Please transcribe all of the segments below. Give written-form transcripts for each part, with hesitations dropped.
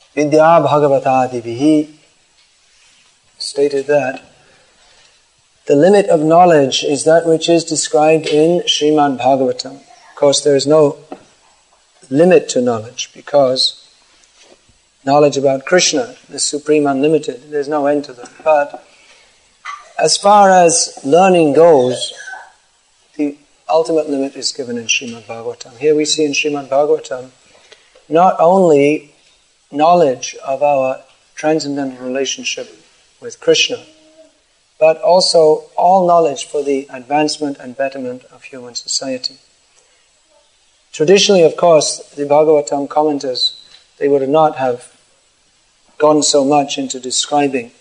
Vidya Bhagavatadivihi stated that the limit of knowledge is that which is described in Srimad Bhagavatam. Of course, there is no limit to knowledge because knowledge about Krishna, the Supreme Unlimited, there's no end to that. But as far as learning goes, the ultimate limit is given in Srimad Bhagavatam. Here we see in Srimad Bhagavatam not only knowledge of our transcendental relationship with Krishna, but also all knowledge for the advancement and betterment of human society. Traditionally, of course, the Bhagavatam commenters, they would not have gone so much into describing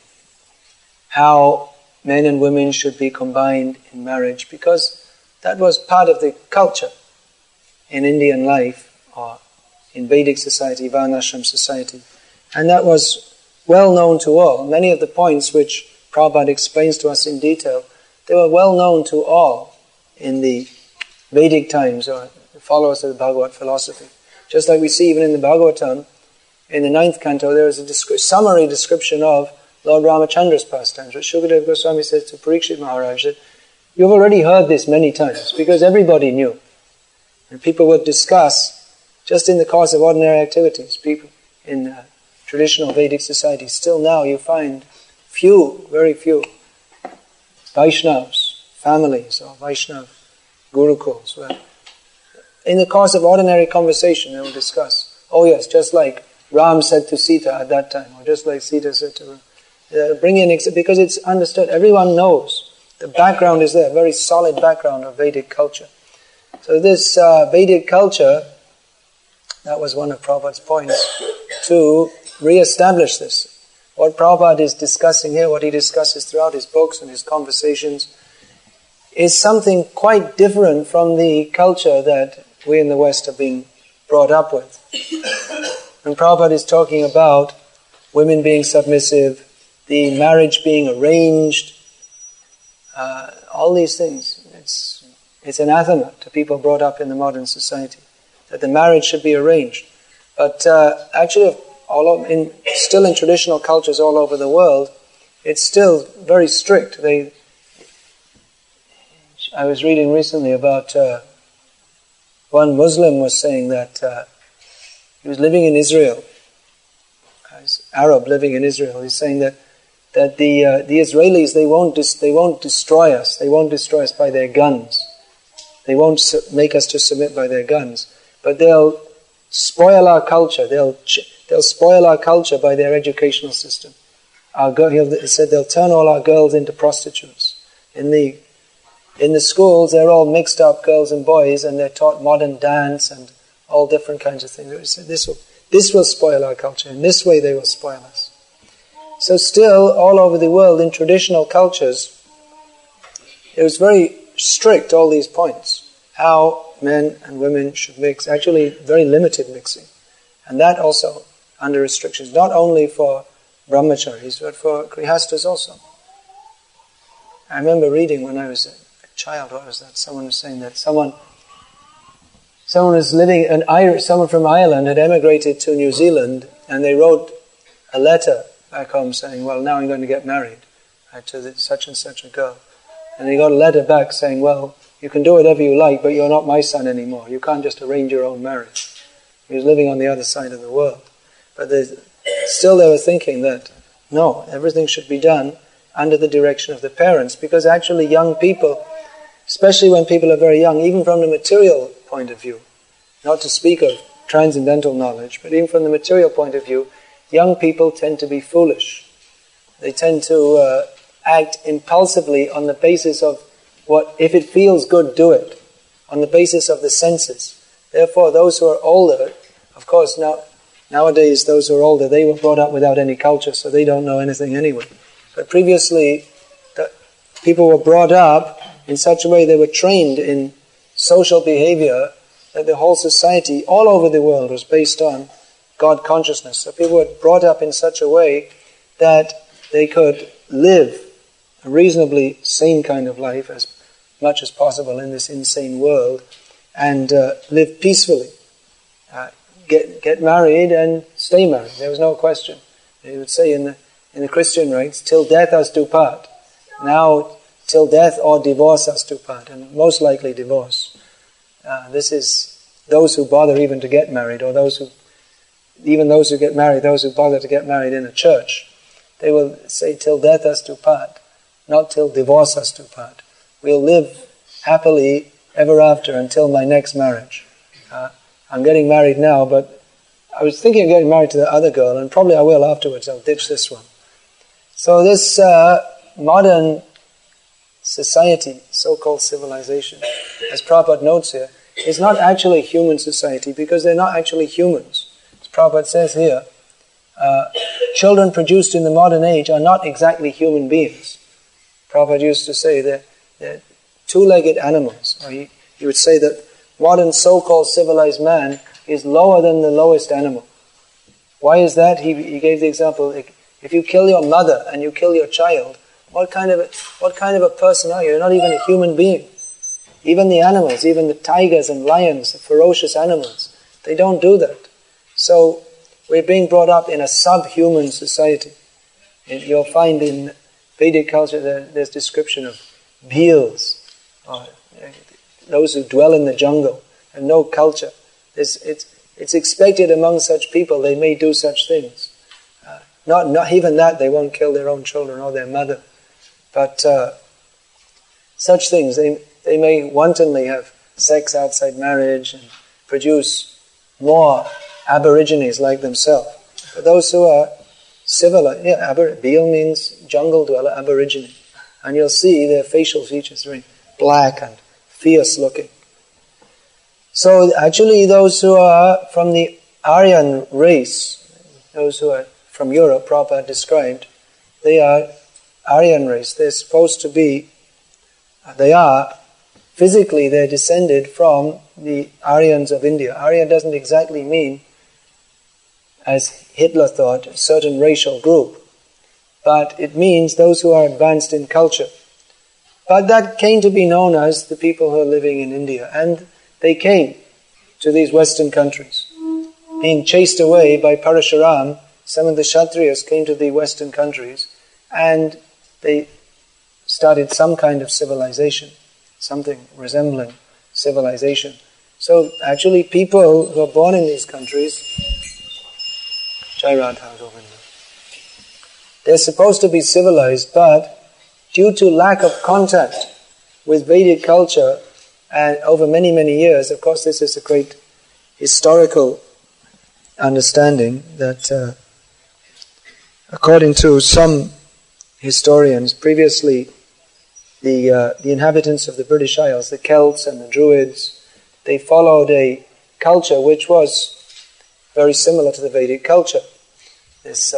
how men and women should be combined in marriage, because that was part of the culture in Indian life or in Vedic society, Varnashram society. And that was well known to all. Many of the points which Prabhupada explains to us in detail, they were well known to all in the Vedic times or the followers of the Bhagavad philosophy. Just like we see even in the Bhagavatam, in the 9th canto, there is a summary description of Lord Ramachandra's pastimes. Shukadeva Goswami says to Parikshit Maharaj that you've already heard this many times because everybody knew. And people would discuss, just in the course of ordinary activities, people in traditional Vedic society, still now you find very few Vaishnavas, families or Vaishnav gurukuls, where in the course of ordinary conversation they will discuss, oh yes, just like Ram said to Sita at that time, or just like Sita said to Ram. Bring in, because it's understood, everyone knows. The background is there, a very solid background of Vedic culture. So this Vedic culture, that was one of Prabhupada's points, to re-establish this. What Prabhupada is discussing here, what he discusses throughout his books and his conversations, is something quite different from the culture that we in the West have been brought up with. And Prabhupada is talking about women being submissive, the marriage being arranged, all these things. It's anathema to people brought up in the modern society, that the marriage should be arranged. But actually, still in traditional cultures all over the world, it's still very strict. I was reading recently about one Muslim was saying that he was living in Israel, he's Arab living in Israel. He's saying that the Israelis, they won't destroy us. They won't destroy us by their guns. They won't make us to submit by their guns. But they'll spoil our culture. They'll spoil our culture by their educational system. He said they'll turn all our girls into prostitutes. In the schools, they're all mixed up, girls and boys, and they're taught modern dance and all different kinds of things. He said this will spoil our culture. In this way, they will spoil us. So still, all over the world, in traditional cultures, it was very strict, all these points. How men and women should mix, actually very limited mixing. And that also under restrictions, not only for brahmacharis, but for grihastas also. I remember reading when I was a child, what was that? Someone was saying that someone was living, someone from Ireland had emigrated to New Zealand, and they wrote a letter back home saying, well, now I'm going to get married to such and such a girl. And they got a letter back saying, well, you can do whatever you like, but you're not my son anymore. You can't just arrange your own marriage. He was living on the other side of the world. But still they were thinking that, no, everything should be done under the direction of the parents, because actually young people, especially when people are very young, even from the material point of view, not to speak of transcendental knowledge, but even from the material point of view, young people tend to be foolish. They tend to act impulsively on the basis of if it feels good, do it, on the basis of the senses. Therefore, those who are older, of course, nowadays those who are older, they were brought up without any culture, so they don't know anything anyway. But previously, people were brought up in such a way, they were trained in social behavior, that the whole society all over the world was based on God consciousness. So people were brought up in such a way that they could live a reasonably sane kind of life as much as possible in this insane world and live peacefully. get married and stay married. There was no question. They would say in the Christian rites, till death us do part. Now, till death or divorce us do part, and most likely divorce. This is those who bother even to get married, or those who get married, those who bother to get married in a church, they will say, till death us do part, not till divorce us do part. We'll live happily ever after until my next marriage. I'm getting married now, but I was thinking of getting married to the other girl, and probably I will afterwards. I'll ditch this one. So this modern society, so-called civilization, as Prabhupada notes here, is not actually human society, because they're not actually humans. As Prabhupada says here, children produced in the modern age are not exactly human beings. Prabhupada used to say they're two-legged animals. Or he would say that modern so-called civilized man is lower than the lowest animal. Why is that? He gave the example, if you kill your mother and you kill your child, what kind of a person are you? You're not even a human being. Even the animals, even the tigers and lions, the ferocious animals, they don't do that. So we're being brought up in a subhuman society. And you'll find in Vedic culture there's description of bheels, or those who dwell in the jungle and no culture. It's expected among such people they may do such things. Not even that, they won't kill their own children or their mother. But such things, they may wantonly have sex outside marriage and produce more aborigines like themselves. But those who are civilized, Bheel means jungle dweller, aborigine. And you'll see their facial features very black and fierce looking. So actually those who are from the Aryan race, those who are from Europe, Prabhupada described, they are Aryan race. They're supposed to be, physically they're descended from the Aryans of India. Aryan doesn't exactly mean, as Hitler thought, a certain racial group, but it means those who are advanced in culture. But that came to be known as the people who are living in India, and they came to these Western countries. Being chased away by Parashuram, some of the Kshatriyas came to the Western countries, and they started some kind of civilization, something resembling civilization. So actually people who are born in these countries, they're supposed to be civilized, but due to lack of contact with Vedic culture, and over many, many years, of course this is a great historical understanding that according to some historians, previously the inhabitants of the British Isles, the Celts and the Druids, they followed a culture which was very similar to the Vedic culture. This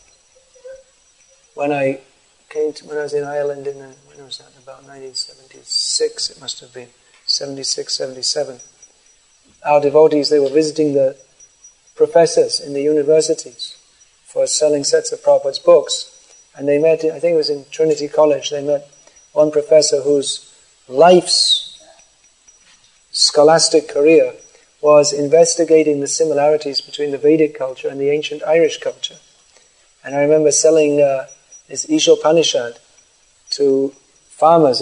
when I was in Ireland when was that? About 1976, it must have been 76, 77. Our devotees, they were visiting the professors in the universities for selling sets of Prabhupada's books. And they met, I think it was in Trinity College, they met one professor whose life's scholastic career was investigating the similarities between the Vedic culture and the ancient Irish culture. And I remember selling this Ishopanishad to farmers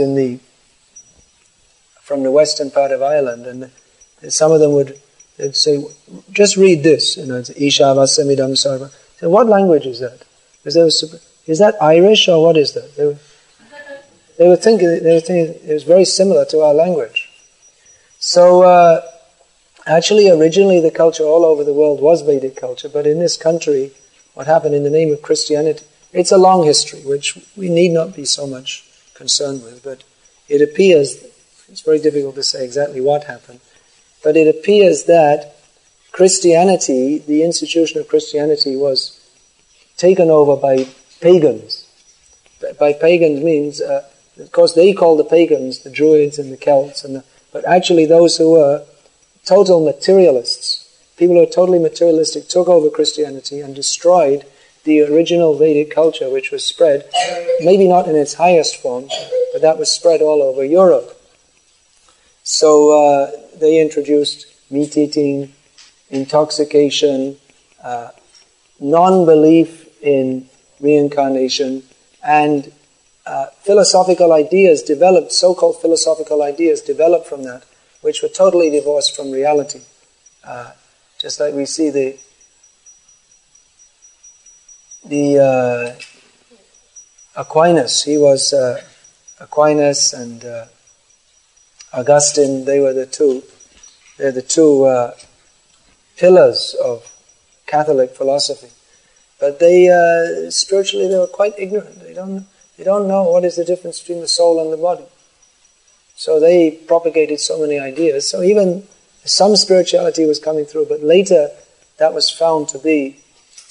from the western part of Ireland, and some of them they'd say, just read this, it's Ishavassamidam Sarva. So what language is that? Is that Irish or what is that? They were thinking it was very similar to our language. So actually originally the culture all over the world was Vedic culture, but in this country, what happened in the name of Christianity, it's a long history which we need not be so much concerned with, but it appears, it's very difficult to say exactly what happened, but it appears that Christianity, the institution of Christianity, was taken over by pagans. By pagans means, of course they call the pagans the Druids and the Celts, but actually those who were total materialists, people who are totally materialistic, took over Christianity and destroyed the original Vedic culture which was spread, maybe not in its highest form, but that was spread all over Europe. So they introduced meat-eating, intoxication, non-belief in reincarnation, and philosophical ideas developed, so-called philosophical ideas developed from that, which were totally divorced from reality. Just like we see the Aquinas, Aquinas and Augustine, they're the two pillars of Catholic philosophy. But spiritually they were quite ignorant. They don't know what is the difference between the soul and the body. So they propagated so many ideas. So even some spirituality was coming through, but later that was found to be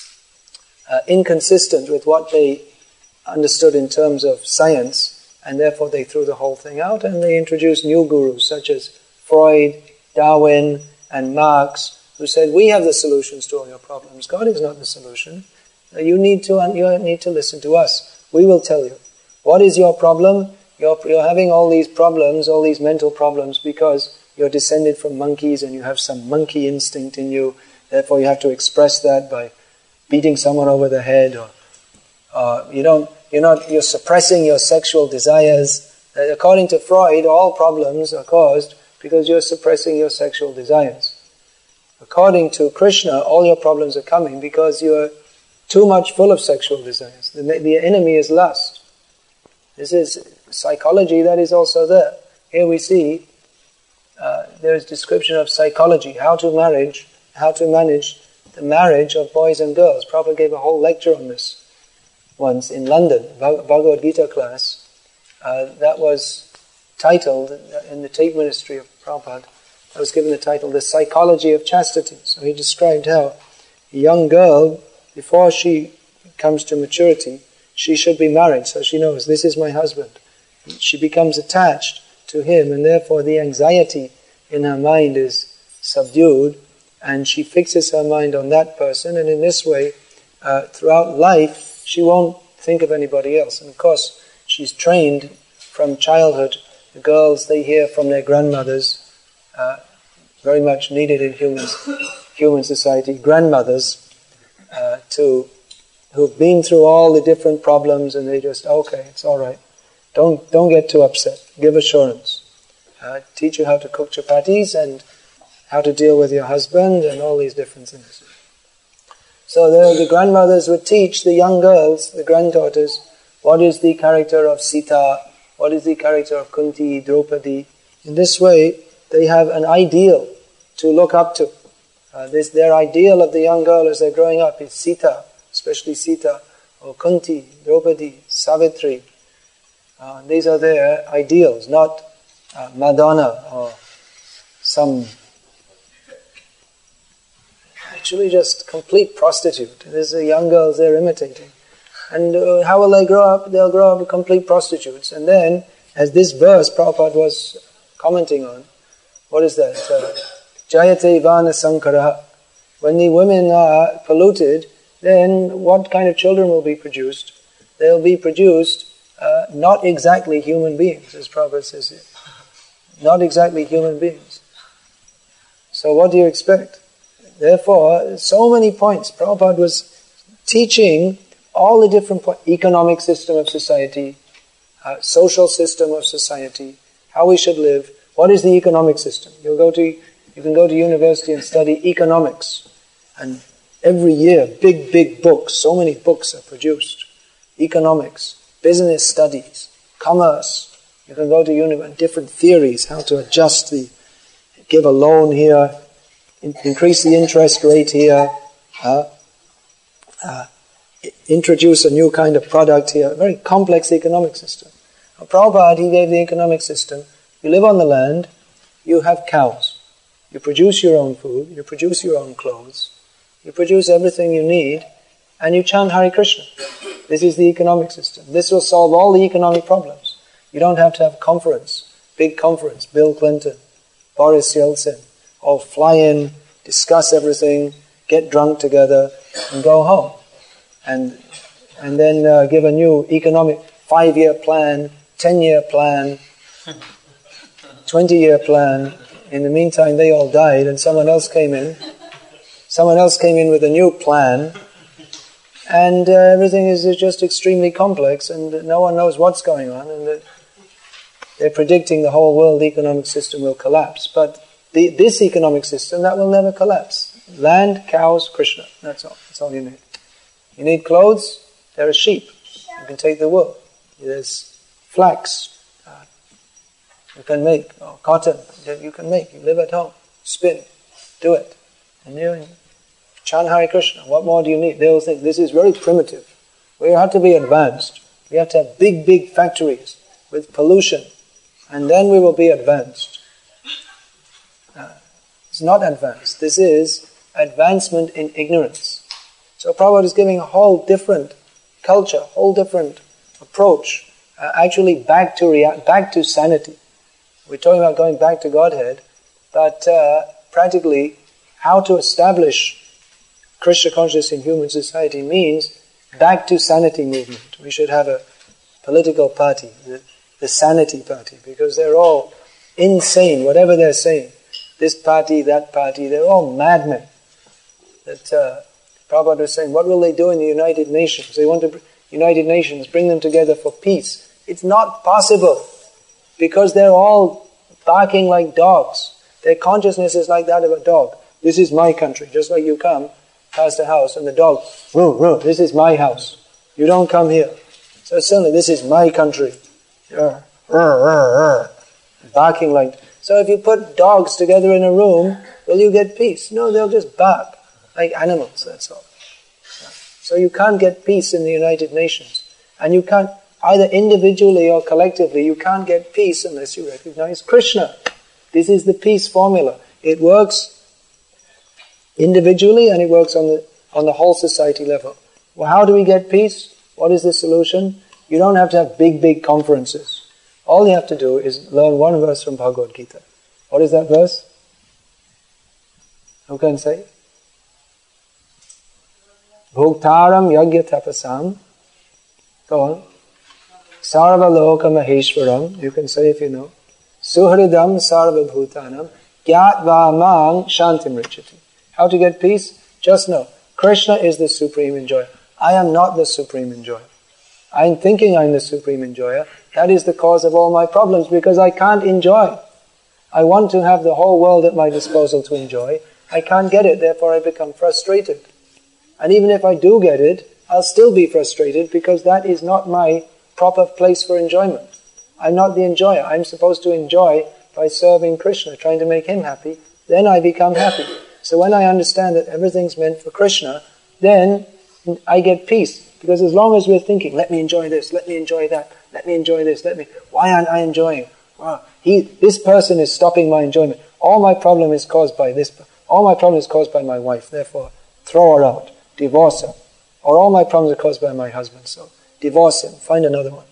inconsistent with what they understood in terms of science, and therefore they threw the whole thing out and they introduced new gurus such as Freud, Darwin, and Marx, who said, we have the solutions to all your problems. God is not the solution. You need to listen to us. We will tell you. What is your problem? You're having all these problems, all these mental problems, because you're descended from monkeys and you have some monkey instinct in you. Therefore you have to express that by beating someone over the head, or you're suppressing your sexual desires. According to Freud, all problems are caused because you're suppressing your sexual desires. According to Krishna, all your problems are coming because you're too much full of sexual desires. The enemy is lust. This is psychology that is also there. Here we see there is description of psychology, how to manage the marriage of boys and girls. Prabhupada gave a whole lecture on this once in London, Bhagavad Gita class. That was titled, in the tape ministry of Prabhupada, I was given the title, The Psychology of Chastity. So he described how a young girl, before she comes to maturity, she should be married, so she knows, this is my husband. She becomes attached to him, and therefore the anxiety in her mind is subdued, and she fixes her mind on that person, and in this way, throughout life, she won't think of anybody else. And of course, she's trained from childhood. The girls, they hear from their grandmothers, very much needed in human society, grandmothers, who've been through all the different problems, and they just, okay, it's all right. Don't get too upset. Give assurance. Teach you how to cook chapatis and how to deal with your husband and all these different things. So the grandmothers would teach the young girls, the granddaughters, what is the character of Sita, what is the character of Kunti, Draupadi. In this way, they have an ideal to look up to. Their ideal of the young girl as they're growing up is Sita, especially Sita, or Kunti, Draupadi, Savitri. These are their ideals, not Madonna or some actually just complete prostitute. These are young girls they're imitating. And how will they grow up? They'll grow up complete prostitutes. And then, as this verse Prabhupada was commenting on, what is that? Jayate vana sankara. When the women are polluted, then what kind of children will be produced? They'll be produced not exactly human beings, as Prabhupada says here. Not exactly human beings. So what do you expect? Therefore, so many points. Prabhupada was teaching all the different points. Economic system of society, social system of society, how we should live. What is the economic system? You can go to university and study economics. And every year, big books, so many books are produced. Economics, business studies, commerce. You can go to university, different theories, how to adjust give a loan here, increase the interest rate here, introduce a new kind of product here. Very complex economic system. Now, Prabhupada, he gave the economic system. You live on the land, you have cows. You produce your own food, you produce your own clothes, you produce everything you need, and you chant Hare Krishna. This is the economic system. This will solve all the economic problems. You don't have to have big conference, Bill Clinton, Boris Yeltsin, all fly in, discuss everything, get drunk together, and go home. And then give a new economic 5-year plan, 10-year plan, 20-year plan. In the meantime, they all died and someone else came in someone else came in with a new plan, and everything is just extremely complex, and no one knows what's going on, and they're predicting the whole world economic system will collapse. But this economic system, that will never collapse. Land, cows, Krishna. That's all. That's all you need. You need clothes, there are sheep. You can take the wool. There's flax. You can make, or cotton. You can make. You live at home. Spin. Do it. And you chant Hare Krishna. What more do you need? They will think this is very primitive. We have to be advanced. We have to have big, big factories with pollution. And then we will be advanced. It's not advanced. This is advancement in ignorance. So Prabhupada is giving a whole different culture, whole different approach, actually back to sanity. We're talking about going back to Godhead, but practically how to establish Krishna consciousness in human society means back to sanity movement. We should have a political party, the sanity party, because they're all insane, whatever they're saying. This party, that party, they're all madmen. That Prabhupada was saying, what will they do in the United Nations? They want to, United Nations, bring them together for peace. It's not possible, because they're all barking like dogs. Their consciousness is like that of a dog. This is my country. Just like you come past a house and the dog, roo, this is my house. You don't come here. So suddenly, this is my country. Barking like... So if you put dogs together in a room, will you get peace? No, they'll just bark like animals, that's all. So you can't get peace in the United Nations. And you can't, either individually or collectively, you can't get peace unless you recognize Krishna. This is the peace formula. It works individually and it works on the whole society level. Well, how do we get peace? What is the solution? You don't have to have big, big conferences. All you have to do is learn one verse from Bhagavad Gita. What is that verse? Who can say? Bhuktaram yagya tapasam. Go on. Sarva loka maheshwaram. You can say if you know. Suhridam sarva bhutanam. Gyatva mang shantim richati. How to get peace? Just know. Krishna is the supreme enjoyer. I am not the supreme enjoyer. I'm thinking I'm the supreme enjoyer. That is the cause of all my problems, because I can't enjoy. I want to have the whole world at my disposal to enjoy. I can't get it, therefore I become frustrated. And even if I do get it, I'll still be frustrated, because that is not my proper place for enjoyment. I'm not the enjoyer. I'm supposed to enjoy by serving Krishna, trying to make him happy. Then I become happy. So when I understand that everything's meant for Krishna, then I get peace. Because as long as we're thinking, let me enjoy this, let me enjoy that, let me enjoy this, why aren't I enjoying? Wow, this person is stopping my enjoyment. All my problem is caused by this. All my problem is caused by my wife. Therefore, throw her out, divorce her. Or all my problems are caused by my husband. So divorce him, find another one.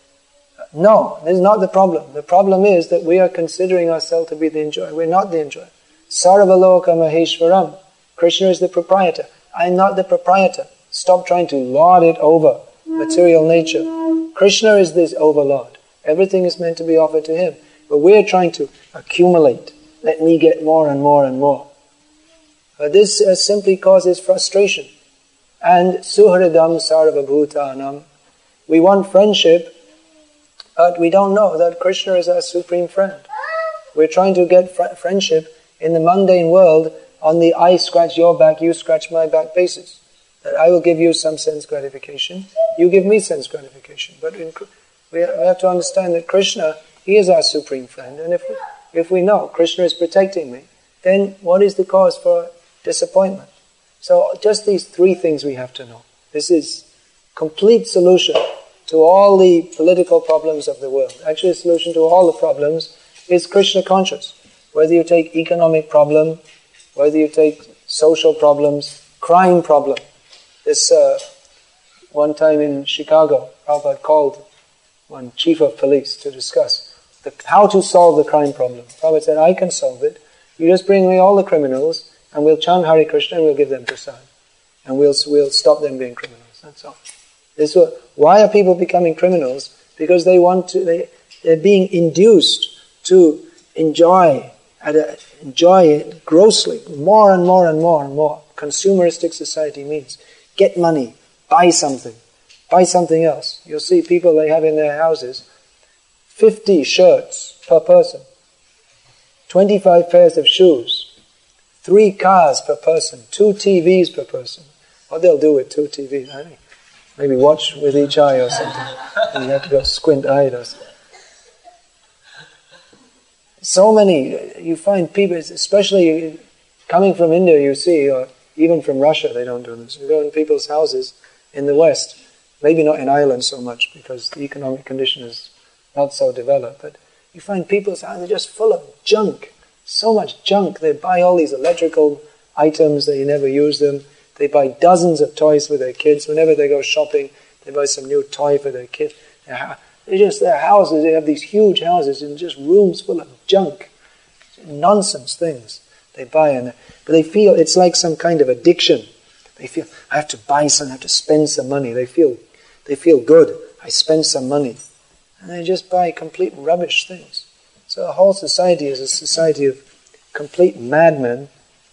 No, this is not the problem. The problem is that we are considering ourselves to be the enjoyer. We're not the enjoyer. Sarvaloka Maheshwaram. Krishna is the proprietor. I am not the proprietor. Stop trying to lord it over material nature. Krishna is this overlord. Everything is meant to be offered to him. But we are trying to accumulate. Let me get more and more and more. But this simply causes frustration. And suhridam sarva bhutanam. We want friendship, but we don't know that Krishna is our supreme friend. We're trying to get friendship in the mundane world on the I scratch your back, you scratch my back basis. That I will give you some sense gratification, you give me sense gratification. But we have to understand that Krishna, he is our supreme friend. And if we know Krishna is protecting me, then what is the cause for disappointment? So just these three things we have to know. This is complete solution to all the political problems of the world. Actually, the solution to all the problems is Krishna conscious. Whether you take economic problem, whether you take social problems, crime problem. This one time in Chicago, Prabhupada called one chief of police to discuss how to solve the crime problem. Prabhupada said, I can solve it. You just bring me all the criminals and we'll chant Hare Krishna and we'll give them prasad. And we'll stop them being criminals. That's all. Why are people becoming criminals? Because they're being induced to enjoy it grossly, more and more and more and more. what consumeristic society means. Get money, buy something else. You'll see people, they have in their houses 50 shirts per person, 25 pairs of shoes, 3 cars per person, 2 TVs per person. What they'll do with 2 TVs, I think. Maybe watch with each eye or something. And you have to go squint-eyed or something. So many, you find people, especially coming from India, you see, or even from Russia, they don't do this. You go in people's houses in the West, maybe not in Ireland so much, because the economic condition is not so developed, but you find people's houses are just full of junk. So much junk. They buy all these electrical items, they never use them. They buy dozens of toys for their kids. Whenever they go shopping, they buy some new toy for their kids. Their houses, they have these huge houses and just rooms full of junk. Nonsense things they buy. But they feel it's like some kind of addiction. They feel, I have to buy something, I have to spend some money. They feel good. I spend some money. And they just buy complete rubbish things. So a whole society is a society of complete madmen.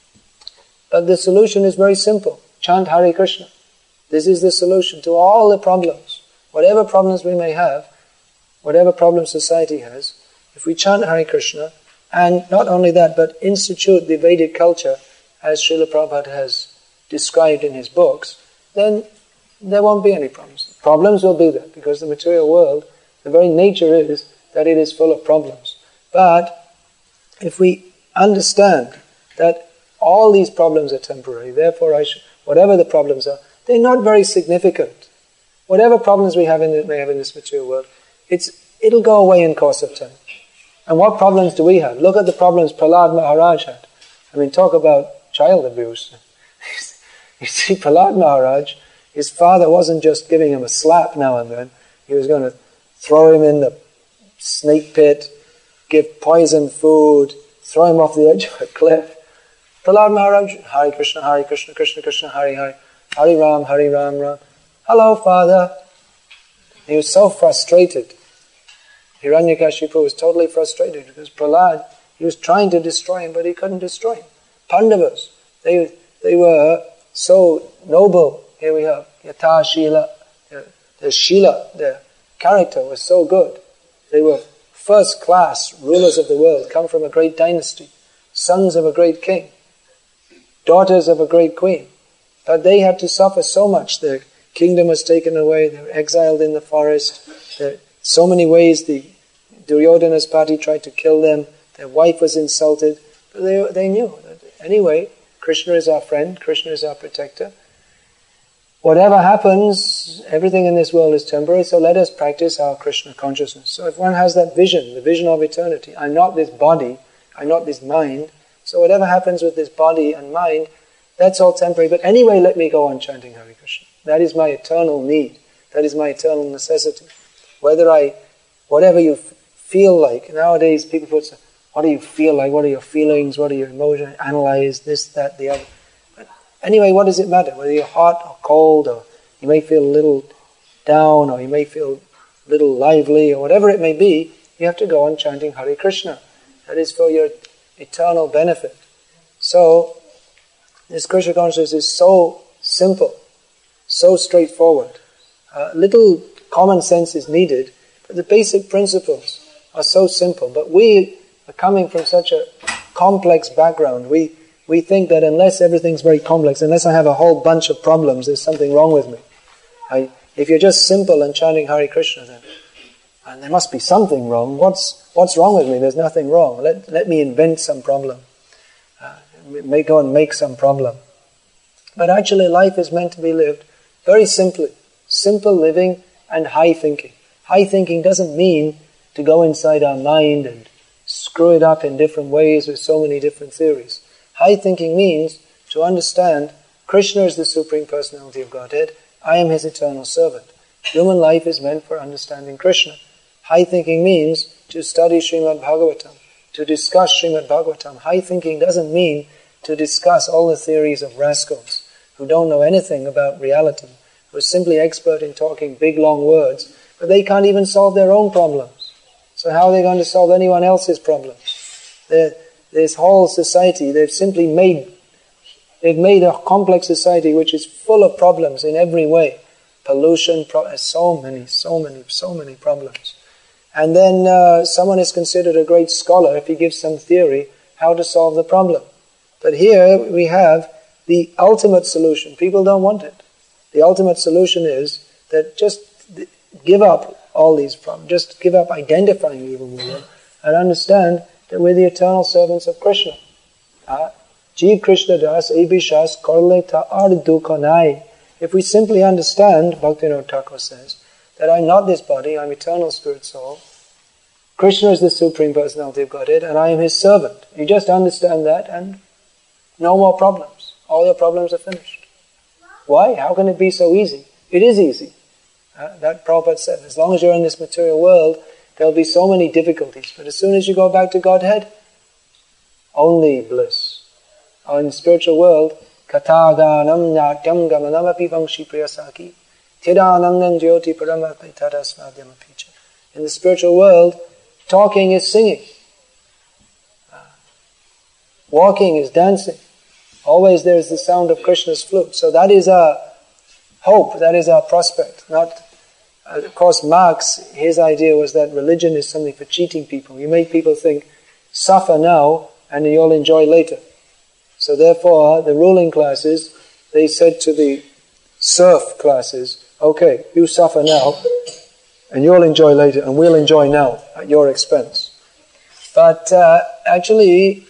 But the solution is very simple. Chant Hare Krishna. This is the solution to all the problems. Whatever problems we may have, whatever problems society has, if we chant Hare Krishna, and not only that, but institute the Vedic culture as Srila Prabhupada has described in his books, then there won't be any problems. Problems will be there, because the material world, the very nature is that it is full of problems. But if we understand that all these problems are temporary, therefore whatever the problems are, they're not very significant. Whatever problems we may have in this material world, it'll go away in course of time. And what problems do we have? Look at the problems Prahlad Maharaj had. I mean, talk about child abuse. You see, Prahlad Maharaj, his father wasn't just giving him a slap now and then. He was going to throw him in the snake pit, give poison food, throw him off the edge of a cliff. Prahlad Maharaj, Hare Krishna, Krishna Krishna, Hare Hare, Hare Ram, Ram. Hello, Father. He was so frustrated. Hiranyakashipu was totally frustrated because Prahlad, he was trying to destroy him, but he couldn't destroy him. Pandavas, they were so noble. Here we have Yatha Shila. Their Shila, their character was so good. They were first class rulers of the world, come from a great dynasty, sons of a great king, daughters of a great queen. But they had to suffer so much. Their kingdom was taken away, they were exiled in the forest. So many ways the Duryodhana's party tried to kill them. Their wife was insulted. But they knew that anyway, Krishna is our friend, Krishna is our protector. Whatever happens, everything in this world is temporary, so let us practice our Krishna consciousness. So if one has that vision, the vision of eternity, I'm not this body, I'm not this mind, so whatever happens with this body and mind, that's all temporary. But anyway, let me go on chanting Hare Krishna. That is my eternal need. That is my eternal necessity. Whatever you feel like, nowadays people put, what do you feel like, what are your feelings, what are your emotions, analyze this, that, the other. But anyway, what does it matter? Whether you're hot or cold, or you may feel a little down, or you may feel a little lively, or whatever it may be, you have to go on chanting Hare Krishna. That is for your eternal benefit. So, this Krishna consciousness is so simple, so straightforward. Little common sense is needed, but the basic principles are so simple. But we are coming from such a complex background. We think that unless everything's very complex, unless I have a whole bunch of problems, there's something wrong with me. If you're just simple and chanting Hare Krishna, then and there must be something wrong. What's wrong with me? There's nothing wrong. Let me invent some problem. May go and make some problem. But actually life is meant to be lived very simply. Simple living and high thinking. High thinking doesn't mean to go inside our mind and screw it up in different ways with so many different theories. High thinking means to understand Krishna is the Supreme Personality of Godhead. I am His eternal servant. Human life is meant for understanding Krishna. High thinking means to study Srimad Bhagavatam, to discuss Srimad Bhagavatam. High thinking doesn't mean to discuss all the theories of rascals who don't know anything about reality, who are simply expert in talking big long words, but they can't even solve their own problems. So how are they going to solve anyone else's problems? This whole society, they've simply made They've made a complex society which is full of problems in every way. Pollution, so many problems. And then someone is considered a great scholar if he gives some theory how to solve the problem. But here we have the ultimate solution. People don't want it. The ultimate solution is that just give up all these problems. Just give up identifying evil with them and understand that we're the eternal servants of Krishna. Jeev Krishna Das Abhishas Korle Ta'ar Dukanai. If we simply understand, Bhaktivinoda Thakur says, that I'm not this body, I'm eternal spirit soul, Krishna is the Supreme Personality of Godhead, and I am His servant. You just understand that and no more problems. All your problems are finished. Why? How can it be so easy? It is easy. That Prabhupada said, as long as you're in this material world, there'll be so many difficulties. But as soon as you go back to Godhead, only bliss. In the spiritual world, Kataganam Natyam Gamanamapi Vangshi Priyasaki Tidanandam Jyoti Paramapi Tadasmadhyamapicha. In the spiritual world, talking is singing. Walking is dancing. Always there is the sound of Krishna's flute. So that is our hope, that is our prospect. Of course, Marx, his idea was that religion is something for cheating people. You make people think, suffer now and you'll enjoy later. So therefore, the ruling classes, they said to the serf classes, okay, you suffer now and you'll enjoy later and we'll enjoy now at your expense. But actually,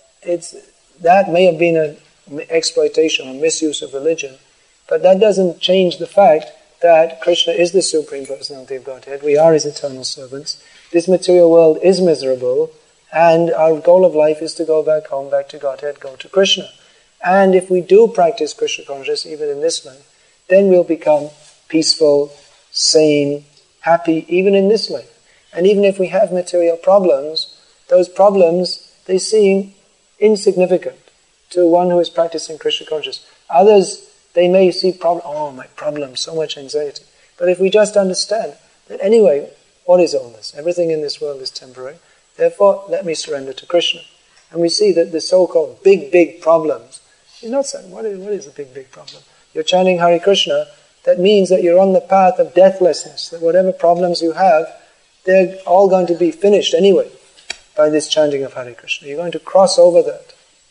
that may have been an exploitation or misuse of religion, but that doesn't change the fact that Krishna is the Supreme Personality of Godhead. We are His eternal servants. This material world is miserable, and our goal of life is to go back home, back to Godhead, go to Krishna. And if we do practice Krishna consciousness even in this life, then we'll become peaceful, sane, happy even in this life. And even if we have material problems, those problems, they seem insignificant to one who is practicing Krishna consciousness. Others, they may see my problem, so much anxiety. But if we just understand that anyway, what is all this? Everything in this world is temporary. Therefore, let me surrender to Krishna. And we see that the so-called big problems, he's not saying, what is the big problem? You're chanting Hare Krishna, that means that you're on the path of deathlessness, that whatever problems you have, they're all going to be finished anyway by this chanting of Hare Krishna. You're going to cross over that.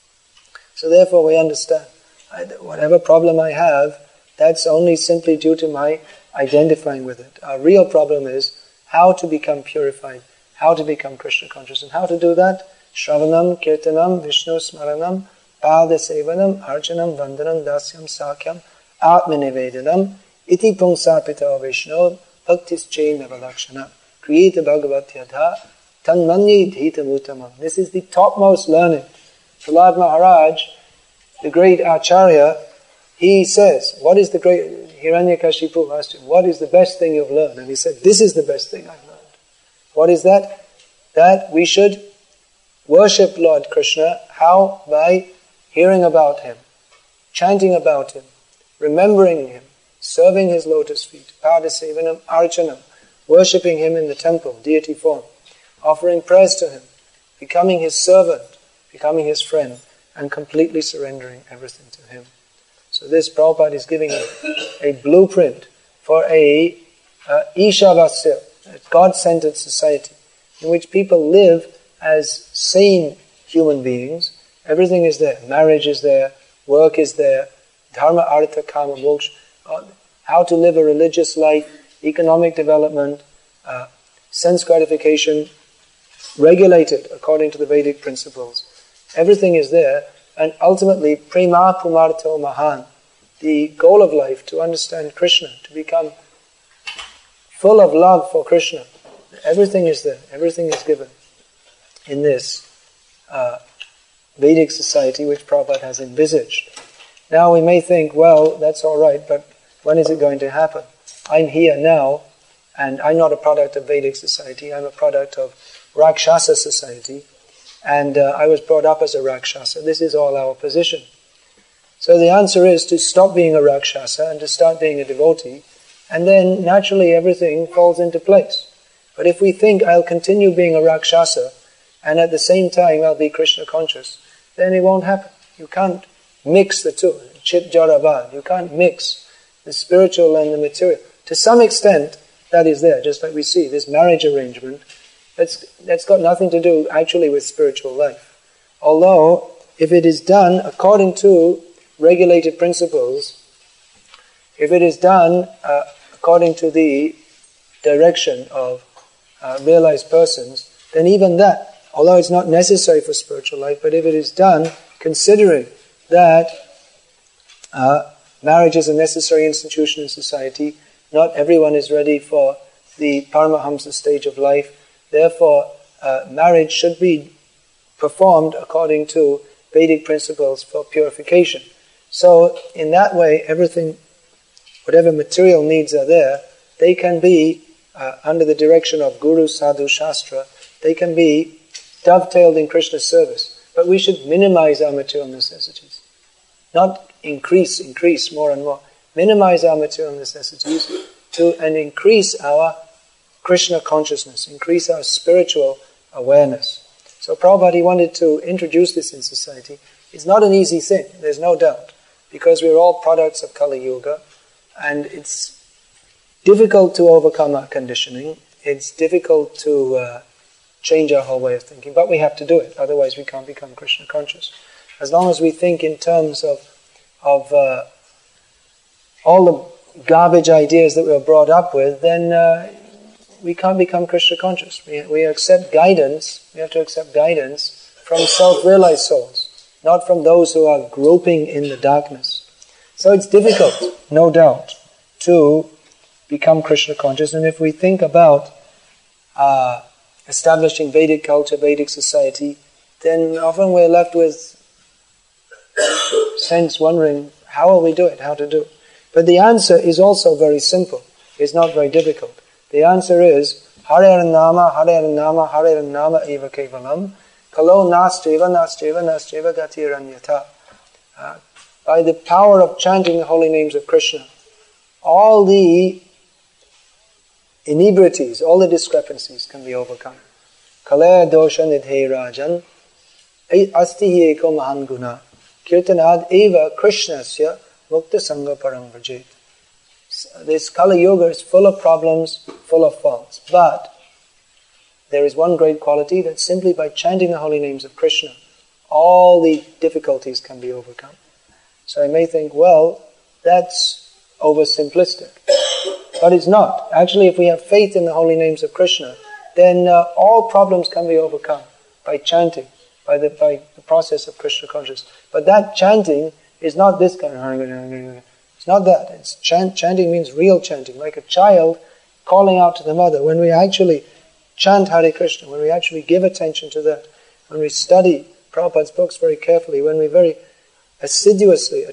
So therefore we understand, whatever problem I have, that's only simply due to my identifying with it. Our real problem is how to become purified, how to become Krishna conscious. And how to do that? Shravanam, Kirtanam, Vishnu Smaranam, Pada Sevanam, Archanam, Vandanam, Dasyam, Sakyam, Atmanivedanam, Iti Pungsarpita Vishnu, Bhaktis Chain Navalakshana, Kriyeta Bhagavat Yadha, Tanmanyi Dhita Mutamam. This is the topmost learning. Prahlad Maharaj, the great Acharya, he says, what is the great... Hiranyakashipu asked him, what is the best thing you've learned? And he said, this is the best thing I've learned. What is that? That we should worship Lord Krishna. How? By hearing about Him, chanting about Him, remembering Him, serving His lotus feet, Padasevanam, Archanam, worshipping Him in the temple, deity form, offering prayers to Him, becoming His servant, becoming His friend, and completely surrendering everything to Him. So this Prabhupada is giving a blueprint for a Ishavasya, a God-centered society, in which people live as sane human beings. Everything is there. Marriage is there, work is there, dharma, artha, kama, moksha, how to live a religious life, economic development, sense gratification, regulated according to the Vedic principles. Everything is there, and ultimately, prema pumarto mahan, the goal of life, to understand Krishna, to become full of love for Krishna. Everything is there, everything is given in this Vedic society which Prabhupada has envisaged. Now we may think, well, that's all right, but when is it going to happen? I'm here now, and I'm not a product of Vedic society, I'm a product of Rakshasa society, and I was brought up as a Rakshasa. This is all our position. So the answer is to stop being a Rakshasa and to start being a devotee, and then naturally everything falls into place. But if we think I'll continue being a Rakshasa and at the same time I'll be Krishna conscious, then it won't happen. You can't mix the two. Chit Jarabal. You can't mix the spiritual and the material. To some extent, that is there, just like we see this marriage arrangement. That's got nothing to do actually with spiritual life. Although, if it is done according to regulated principles, if it is done according to the direction of realized persons, then even that, although it's not necessary for spiritual life, but if it is done considering that marriage is a necessary institution in society, not everyone is ready for the Paramahamsa stage of life, therefore marriage should be performed according to Vedic principles for purification. So in that way, everything, whatever material needs are there, they can be, under the direction of Guru, Sadhu, Shastra, they can be dovetailed in Krishna's service. But we should minimize our material necessities. Not increase more and more. Minimize our material necessities and increase our Krishna consciousness, increase our spiritual awareness. So Prabhupada wanted to introduce this in society. It's not an easy thing, there's no doubt, because we're all products of Kali Yuga, and it's difficult to overcome our conditioning. It's difficult to change our whole way of thinking, but we have to do it, otherwise we can't become Krishna conscious. As long as we think in terms of all the garbage ideas that we were brought up with, then we can't become Krishna conscious. We accept guidance, we have to accept guidance from self-realized souls, not from those who are groping in the darkness. So it's difficult, no doubt, to become Krishna conscious. And if we think about establishing Vedic culture, Vedic society, then often we're left with sense wondering, how will we do it, how to do it? But the answer is also very simple. It's not very difficult. The answer is, Hare Nama, Hare Nama, Hare Nama eva kevalam, kalo nastreva, nastreva, nastreva gatiranyata. By the power of chanting the holy names of Krishna, all the inebrities, all the discrepancies can be overcome. Kalaya dosha nidhe rajan, asti hi eko mahan guna, kirtanad eva krishnasya mukta sangha parang vrajet. This Kali Yuga is full of problems, full of faults. But there is one great quality, that simply by chanting the holy names of Krishna, all the difficulties can be overcome. So I may think, well, that's oversimplistic. But it's not. Actually, if we have faith in the holy names of Krishna, then all problems can be overcome by chanting, by the process of Krishna consciousness. But that chanting is not this kind of... It's not that. It's chanting means real chanting, like a child calling out to the mother. When we actually chant Hare Krishna, when we actually give attention to that, when we study Prabhupada's books very carefully, when we very assiduously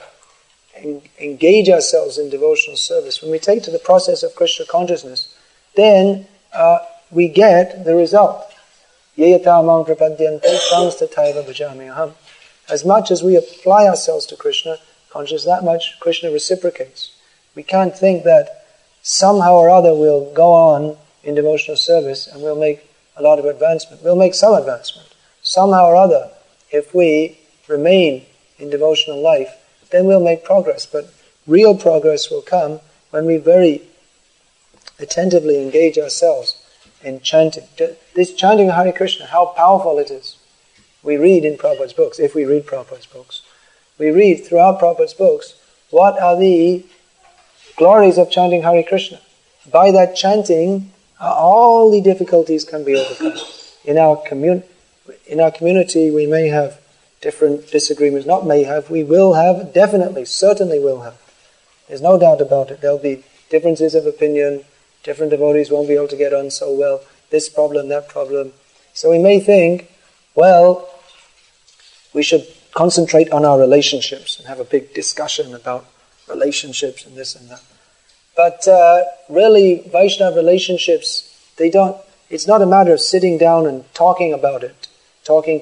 engage ourselves in devotional service, when we take to the process of Krishna consciousness, then we get the result. Yeyatamang prapadyante tamstataiva bhajami aham. As much as we apply ourselves to Krishna conscious, that much Krishna reciprocates. We can't think that somehow or other we'll go on in devotional service and we'll make a lot of advancement. We'll make some advancement. Somehow or other, if we remain in devotional life, then we'll make progress. But real progress will come when we very attentively engage ourselves in chanting. This chanting Hare Krishna, how powerful it is. We read in Prabhupada's books, if we read Prabhupada's books, we read throughout Prabhupada's books, what are the glories of chanting Hare Krishna. By that chanting, all the difficulties can be overcome. In our community, we may have different disagreements. Not may have, we will have, definitely, certainly will have. There's no doubt about it. There'll be differences of opinion. Different devotees won't be able to get on so well. This problem, that problem. So we may think, well, we should concentrate on our relationships and have a big discussion about relationships and this and that. But really, Vaishnava relationships, it's not a matter of sitting down and talking about it. Talking,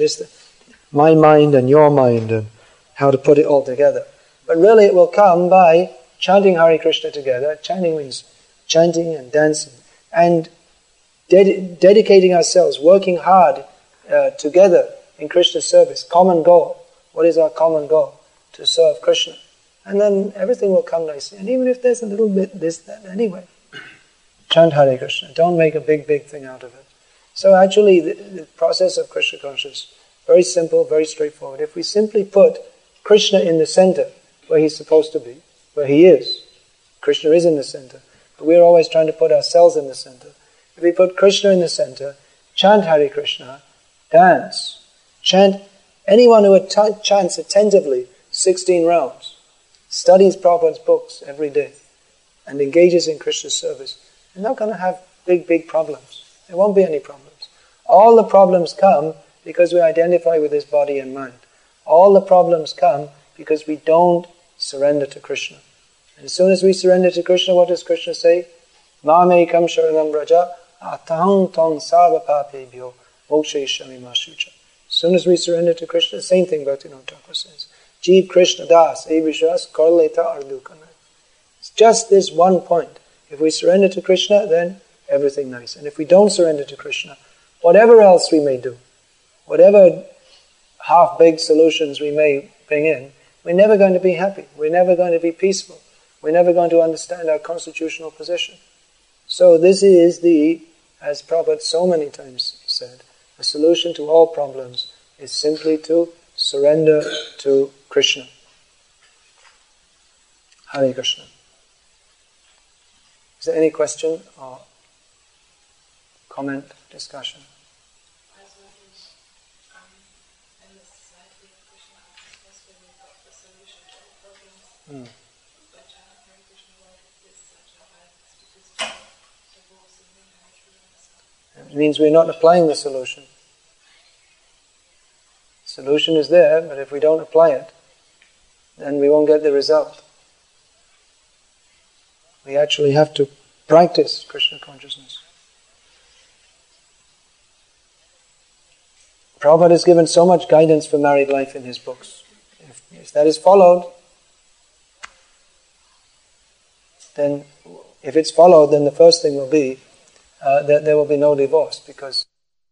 my mind and your mind and how to put it all together. But really it will come by chanting Hare Krishna together. Chanting means chanting and dancing. And dedicating ourselves, working hard together in Krishna's service. Common goal. What is our common goal? To serve Krishna. And then everything will come nicely. And even if there's a little bit this, that, anyway, chant Hare Krishna. Don't make a big thing out of it. So actually, the process of Krishna consciousness, very simple, very straightforward. If we simply put Krishna in the center, where he's supposed to be, where he is, Krishna is in the center, but we're always trying to put ourselves in the center. If we put Krishna in the center, chant Hare Krishna, dance, chant, anyone who chants attentively 16 rounds, studies Prabhupada's books every day, and engages in Krishna's service, they're not going to have big problems. There won't be any problems. All the problems come because we identify with this body and mind. All the problems come because we don't surrender to Krishna. And as soon as we surrender to Krishna, what does Krishna say? Mamekam sharanam braja atahang tong sarva papebhyo mokshayishami mashucha. As soon as we surrender to Krishna, the same thing Bhaktivinoda Thakur says. Jeev Krishna das evishwas korleta ardukana. It's just this one point. If we surrender to Krishna, then everything nice. And if we don't surrender to Krishna, whatever else we may do, whatever half-baked solutions we may bring in, we're never going to be happy. We're never going to be peaceful. We're never going to understand our constitutional position. So this is as Prabhupada so many times said, the solution to all problems is simply to surrender to Krishna. Hare Krishna. Is there any question or comment, discussion? I was wondering, in the society of Krishna consciousness, when we've got the solution to all problems, but Hare Krishna, why is such a high statistic of divorce and remarriage? It means we're not applying the solution. The solution is there, but if we don't apply it, then we won't get the result. We actually have to practice Krishna consciousness. Prabhupada has given so much guidance for married life in his books. If that is followed, then if it's followed, then the first thing will be that there will be no divorce, because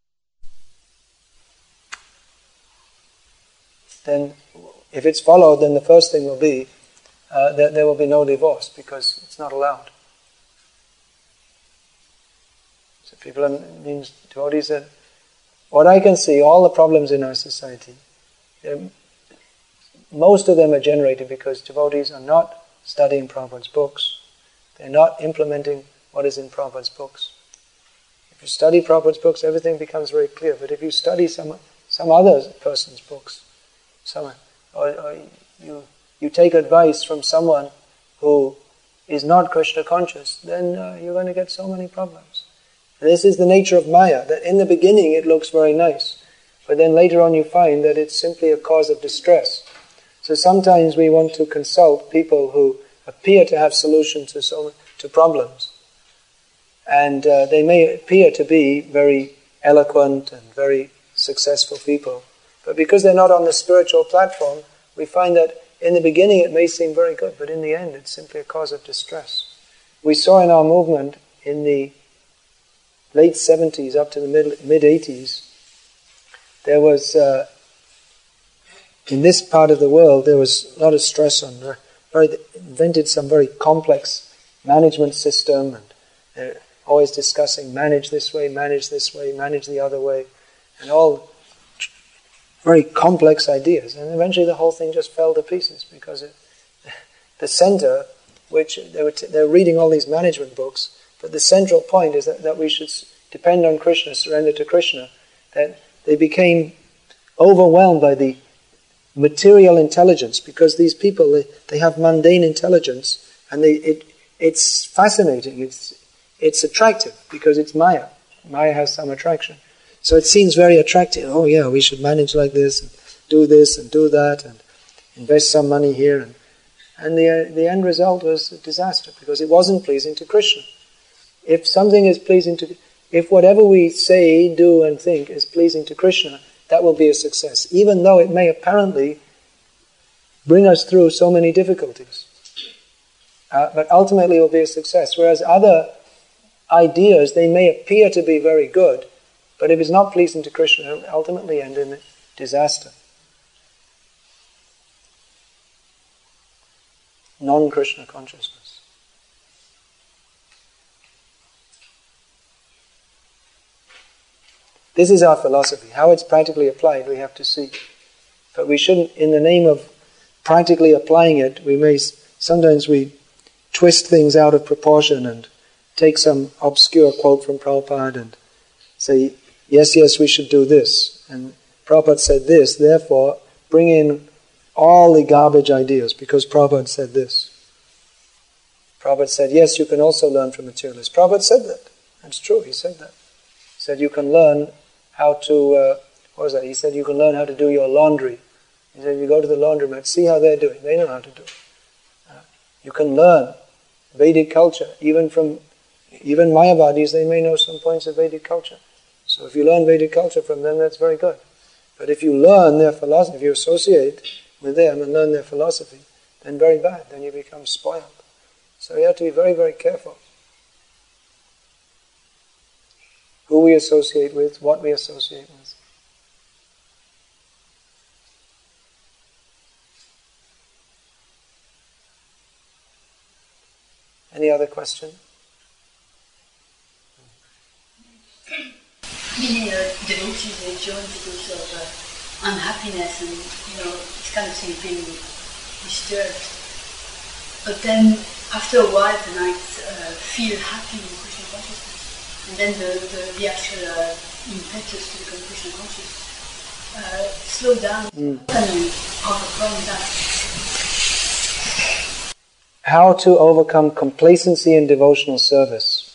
then if it's followed, then the first thing will be that there will be no divorce, because it's not allowed. So devotees said, what I can see, all the problems in our society, most of them are generated because devotees are not studying Prabhupada's books. They're not implementing what is in Prabhupada's books. If you study Prabhupada's books, everything becomes very clear. But if you study some other person's books, or you take advice from someone who is not Krishna conscious, then you're going to get so many problems. And this is the nature of Maya, that in the beginning it looks very nice, but then later on you find that it's simply a cause of distress. So sometimes we want to consult people who appear to have solutions to problems. And they may appear to be very eloquent and very successful people. But because they're not on the spiritual platform, we find that in the beginning it may seem very good, but in the end it's simply a cause of distress. We saw in our movement in the late 70s up to the mid-80s, there was, in this part of the world, there was a lot of stress on, they invented some very complex management system, and they're always discussing manage this way, manage the other way, and all very complex ideas. And eventually the whole thing just fell to pieces because the center, which they were reading all these management books, but the central point is that we should depend on Krishna, surrender to Krishna, that they became overwhelmed by the material intelligence, because these people, they have mundane intelligence, and it's fascinating, it's attractive, because it's Maya. Maya has some attraction. So it seems very attractive. Oh yeah, we should manage like this and do that, and invest some money here. And the end result was a disaster, because it wasn't pleasing to Krishna. If something is if whatever we say, do and think is pleasing to Krishna, that will be a success, even though it may apparently bring us through so many difficulties. But ultimately it will be a success. Whereas other ideas, they may appear to be very good, but if it's not pleasing to Krishna, it will ultimately end in disaster. non-Krishna consciousness. This is our philosophy. How it's practically applied, we have to see. But we shouldn't, in the name of practically applying it, sometimes we twist things out of proportion and take some obscure quote from Prabhupada and say, yes, we should do this. And Prabhupada said this, therefore bring in all the garbage ideas because Prabhupada said this. Prabhupada said, yes, you can also learn from materialists. Prabhupada said that. That's true, he said that. He said you can learn how to, what was that? He said you can learn how to do your laundry. He said you go to the laundromat, see how they're doing. They know how to do it. You can learn Vedic culture, even Mayavadis, they may know some points of Vedic culture. So if you learn Vedic culture from them, that's very good. But if you learn their philosophy, if you associate with them and learn their philosophy, then very bad, then you become spoiled. So you have to be very, very careful. Who we associate with, what we associate with. Any other question? Many devotees, they join because of unhappiness and, it's kind of thing being disturbed. But then, after a while, they might feel happy in Krishna consciousness. And then the actual impetus to become Krishna conscious slow down and overcome that. How to overcome complacency in devotional service.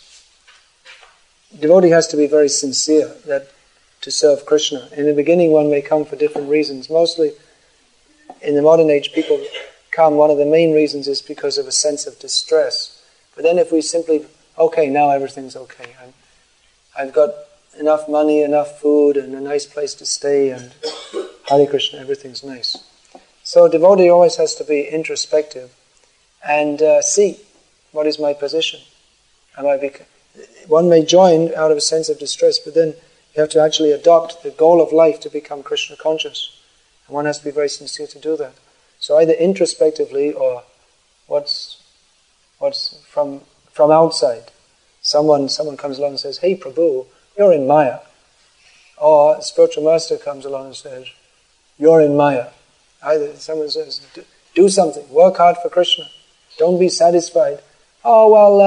Devotee has to be very sincere to serve Krishna. In the beginning one may come for different reasons. Mostly in the modern age people come, one of the main reasons is because of a sense of distress. But then if we simply, okay, now everything's okay. I've got enough money, enough food, and a nice place to stay, and Hare Krishna, everything's nice. So devotee always has to be introspective and see, what is my position? One may join out of a sense of distress, but then you have to actually adopt the goal of life to become Krishna conscious. And one has to be very sincere to do that. So either introspectively or what's from outside. Someone comes along and says, hey Prabhu, you're in Maya. Or a spiritual master comes along and says, you're in Maya. Either someone says, do something, work hard for Krishna. Don't be satisfied. Oh, well,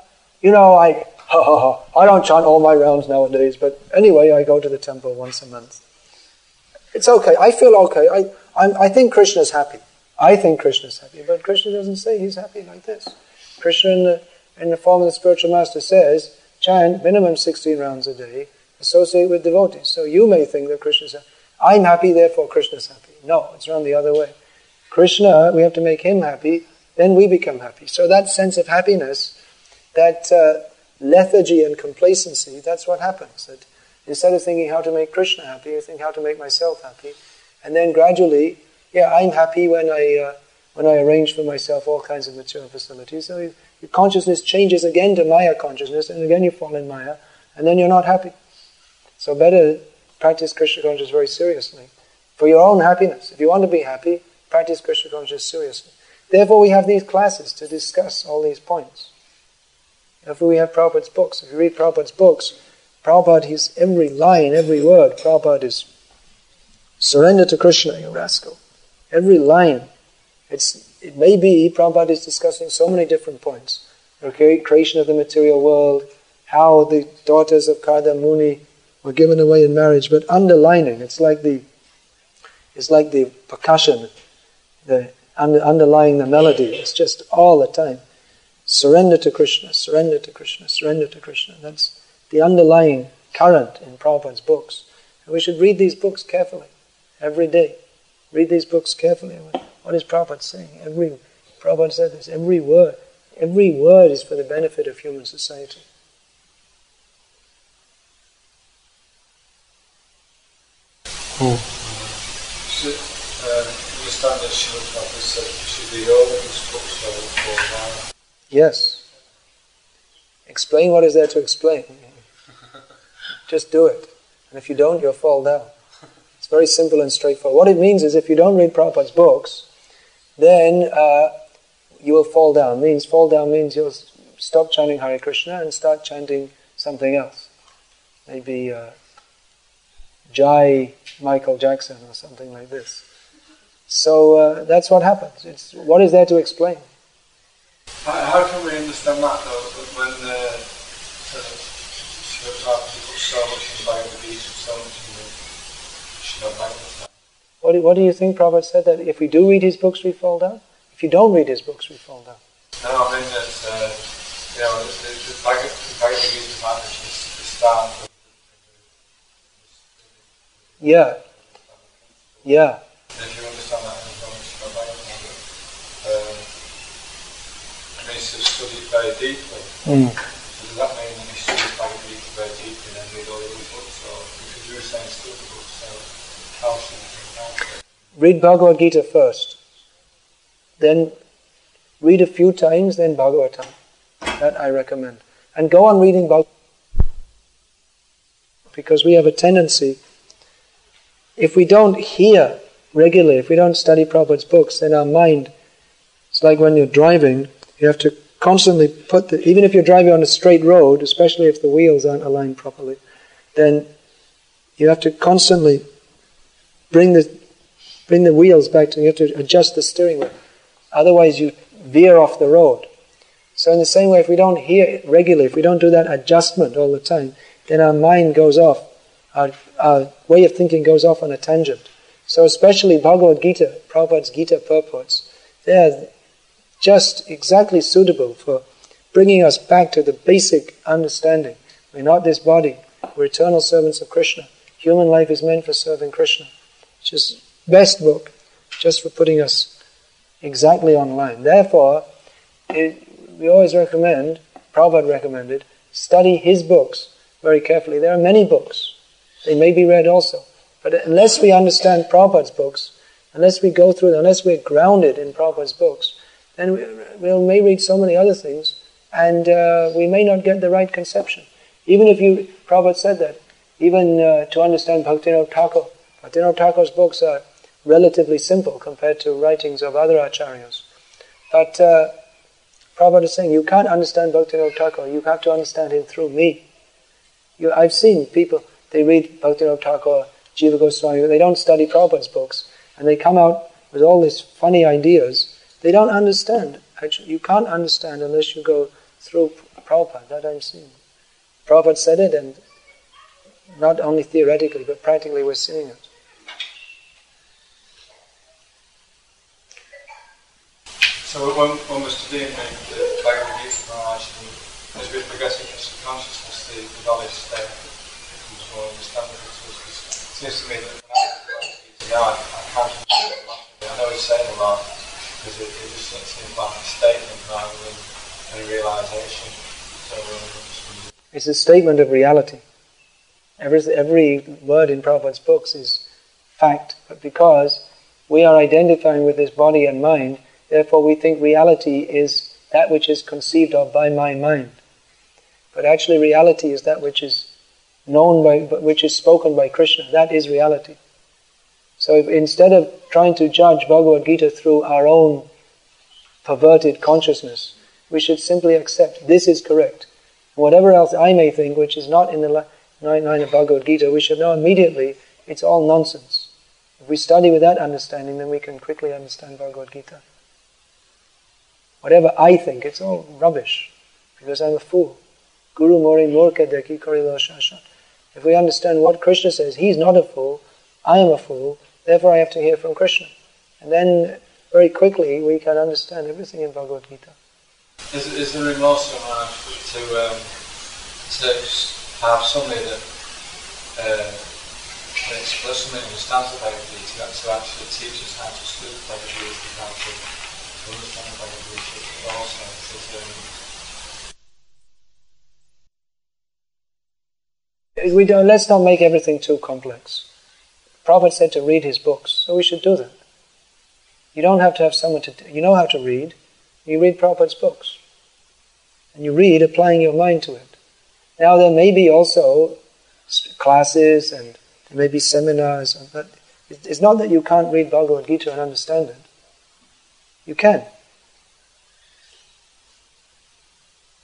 I don't chant all my rounds nowadays, but anyway, I go to the temple once a month. It's okay. I feel okay. I think Krishna's happy. I think Krishna's happy, but Krishna doesn't say he's happy like this. Krishna, in the form of the spiritual master, says, chant minimum 16 rounds a day, associate with devotees. So you may think that Krishna's happy. I'm happy, therefore Krishna's happy. No, it's around the other way. Krishna, we have to make him happy, then we become happy. So that sense of happiness, that lethargy and complacency, that's what happens. That instead of thinking how to make Krishna happy, you think how to make myself happy. And then gradually, I'm happy when I arrange for myself all kinds of material facilities. So your consciousness changes again to Maya consciousness, and again you fall in Maya, and then you're not happy. So better practice Krishna consciousness very seriously. For your own happiness. If you want to be happy, practice Krishna consciousness seriously. Therefore we have these classes to discuss all these points. Therefore we have Prabhupada's books. If you read Prabhupada's books, Prabhupada, every line, every word, Prabhupada is surrender to Krishna, you rascal. Every line. It may be Prabhupada is discussing so many different points. The creation of the material world, how the daughters of Karda Muni were given away in marriage, but underlining, it's like the percussion, underlying the melody. It's just all the time. Surrender to Krishna, surrender to Krishna, surrender to Krishna. That's the underlying current in Prabhupada's books. And we should read these books carefully, every day. Read these books carefully. What is Prabhupada saying? Prabhupada said this, every word is for the benefit of human society. Understand that Srila Prabhupada said should be all these books for Yes. Explain what is there to explain. Just do it. And if you don't, you'll fall down. It's very simple and straightforward. What it means is if you don't read Prabhupada's books, then you will fall down. Fall down means you'll stop chanting Hare Krishna and start chanting something else. Maybe Jai Michael Jackson or something like this. So that's what happens. What is there to explain? How can we understand that though, when Srila Prabhupada puts so much in Bhagavad Gita, so much in the Srila Bhagavatam? What do you think Prabhupada said, that if we do read his books we fall down? If you don't read his books we fall down? No, I mean that the Bhagavad Gita managed to start with Yeah. And if you understand that in Srila Bhagavatam, it means to study it very deeply. So does that mean that you study Bhagavad Gita very deeply and then read all the other books? Or because you were saying study the books, so how should you think about it? Read Bhagavad Gita first. Then read a few times, then Bhagavatam. That I recommend. And go on reading Bhagavatam. Because we have a tendency, if we don't hear regularly, if we don't study Prabhupada's books, then our mind, it's like when you're driving, you have to constantly even if you're driving on a straight road, especially if the wheels aren't aligned properly, then you have to constantly bring the wheels back you have to adjust the steering wheel. Otherwise you veer off the road. So in the same way, if we don't hear it regularly, if we don't do that adjustment all the time, then our mind goes off, our way of thinking goes off on a tangent. So especially Bhagavad Gita, Prabhupada's Gita purports, they are just exactly suitable for bringing us back to the basic understanding. We're not this body, we're eternal servants of Krishna. Human life is meant for serving Krishna. Which is best book, just for putting us exactly on line. Therefore, we always recommend, Prabhupada recommended, study his books very carefully. There are many books. They may be read also. But unless we understand Prabhupada's books, unless we go through them, unless we're grounded in Prabhupada's books, then we may read so many other things and we may not get the right conception. Even if Prabhupada said that, even to understand Bhaktivinoda Thakur, Bhaktivinoda Thakur's books are relatively simple compared to writings of other acharyas. But Prabhupada is saying, you can't understand Bhaktivinoda Thakur, you have to understand him through me. I've seen people, they read Bhaktivinoda Thakur, Jiva Goswami, they don't study Prabhupada's books, and they come out with all these funny ideas. They don't understand. Actually, you can't understand unless you go through Prabhupada. That I'm seeing. Prabhupada said it, and not only theoretically, but practically we're seeing it. So when we're studying the Bhagavad Gita, as we're progressing in consciousness, the knowledge state becomes more understandable to us. It seems to me that now I can't understand a lot. I know he's saying a lot, because it just seems like a statement rather than a realization. So it's a statement of reality. Every word in Prabhupada's books is fact, but because we are identifying with this body and mind, therefore we think reality is that which is conceived of by my mind. But actually reality is that which is known by, which is spoken by Krishna. That is reality. So instead of trying to judge Bhagavad Gita through our own perverted consciousness, we should simply accept this is correct. Whatever else I may think, which is not in the 9 of Bhagavad Gita, we should know immediately it's all nonsense. If we study with that understanding, then we can quickly understand Bhagavad Gita. Whatever I think, it's all rubbish, because I'm a fool. Guru mori murka deki korilo shashan. If we understand what Krishna says, he's not a fool, I am a fool, therefore I have to hear from Krishna. And then very quickly we can understand everything in Bhagavad Gita. Is there also to have somebody that explicitly understands the Bhagavad Gita to actually teach us how to study the Bhagavad Gita, how to understand the Bhagavad Gita also? Let's not make everything too complex. Prabhupada said to read his books, so we should do that. You don't have to have someone you know how to read, you read Prabhupada's books. And you read applying your mind to it. Now there may be also classes and there may be seminars, but it's not that you can't read Bhagavad Gita and understand it. You can.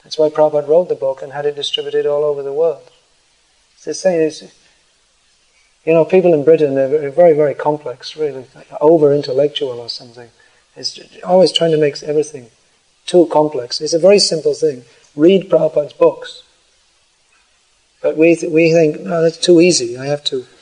That's why Prabhupada wrote the book and had it distributed all over the world. It's saying, people in Britain, they're very, very complex, really, over-intellectual or something. It's always trying to make everything too complex. It's a very simple thing. Read Prabhupada's books. But we think, no, that's too easy. I have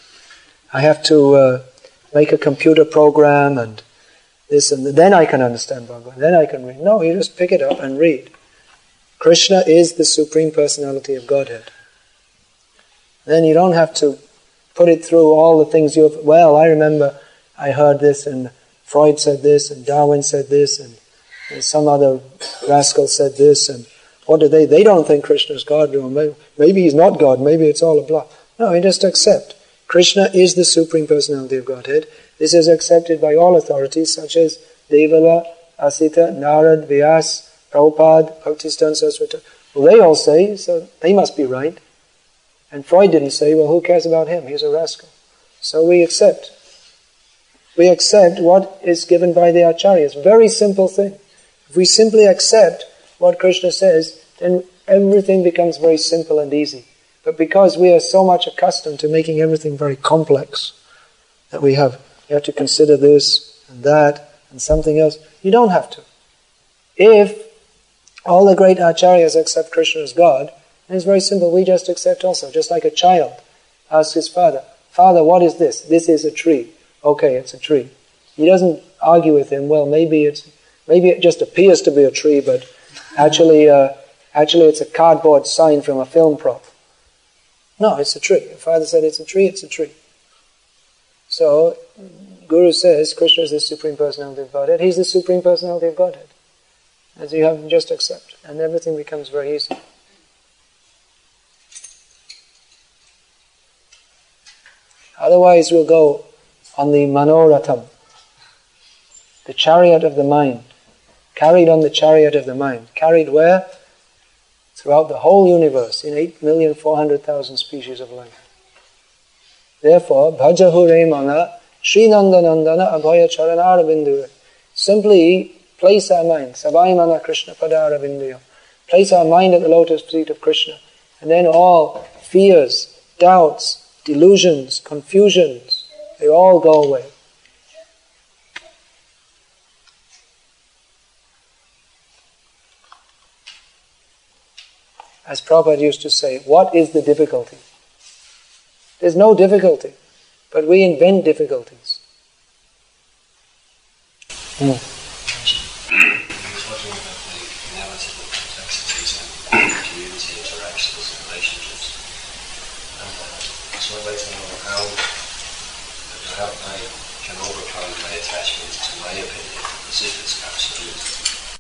to make a computer program and this and then I can understand Bhagavad. Then I can read. No, you just pick it up and read. Krishna is the Supreme Personality of Godhead. Then you don't have to put it through all the things I remember I heard this and Freud said this and Darwin said this and some other rascal said this and what do they don't think Krishna is God, or maybe he's not God, maybe it's all a bluff. No, you just accept. Krishna is the Supreme Personality of Godhead. This is accepted by all authorities such as Devala, Asita, Narad, Vyas, Prabhupada, Bhaktisiddhanta Saraswati. Well, they all say, so they must be right. And Freud didn't say, well, who cares about him? He's a rascal. So we accept. We accept what is given by the Acharyas. Very simple thing. If we simply accept what Krishna says, then everything becomes very simple and easy. But because we are so much accustomed to making everything very complex, that we have to consider this and that and something else, you don't have to. If all the great Acharyas accept Krishna as God, then it's very simple, we just accept also. Just like a child asks his father, Father, what is this? This is a tree. Okay, it's a tree. He doesn't argue with him, well, maybe it just appears to be a tree, but actually it's a cardboard sign from a film prop. No, it's a tree. The father said it's a tree, it's a tree. So, Guru says Krishna is the Supreme Personality of Godhead. He's the Supreme Personality of Godhead. As you have to just accept. And everything becomes very easy. Otherwise we'll go on the Manoratham, the chariot of the mind. Carried on the chariot of the mind. Carried where? Throughout the whole universe, in 8,400,000 species of life. Therefore, Bhajahu Remana, Srinandanandana Abhaya Charanarabindu. Simply place our mind, Sabai Mana Krishna Padaravinduyo. Place our mind at the lotus feet of Krishna. And then all fears, doubts, delusions, confusions, they all go away. As Prabhupada used to say, what is the difficulty? There's no difficulty, but we invent difficulties. I was wondering about the inevitable complexities and community interactions and relationships. And so I'd like to know how they can overcome my attachment to my opinion, as if it's absolute.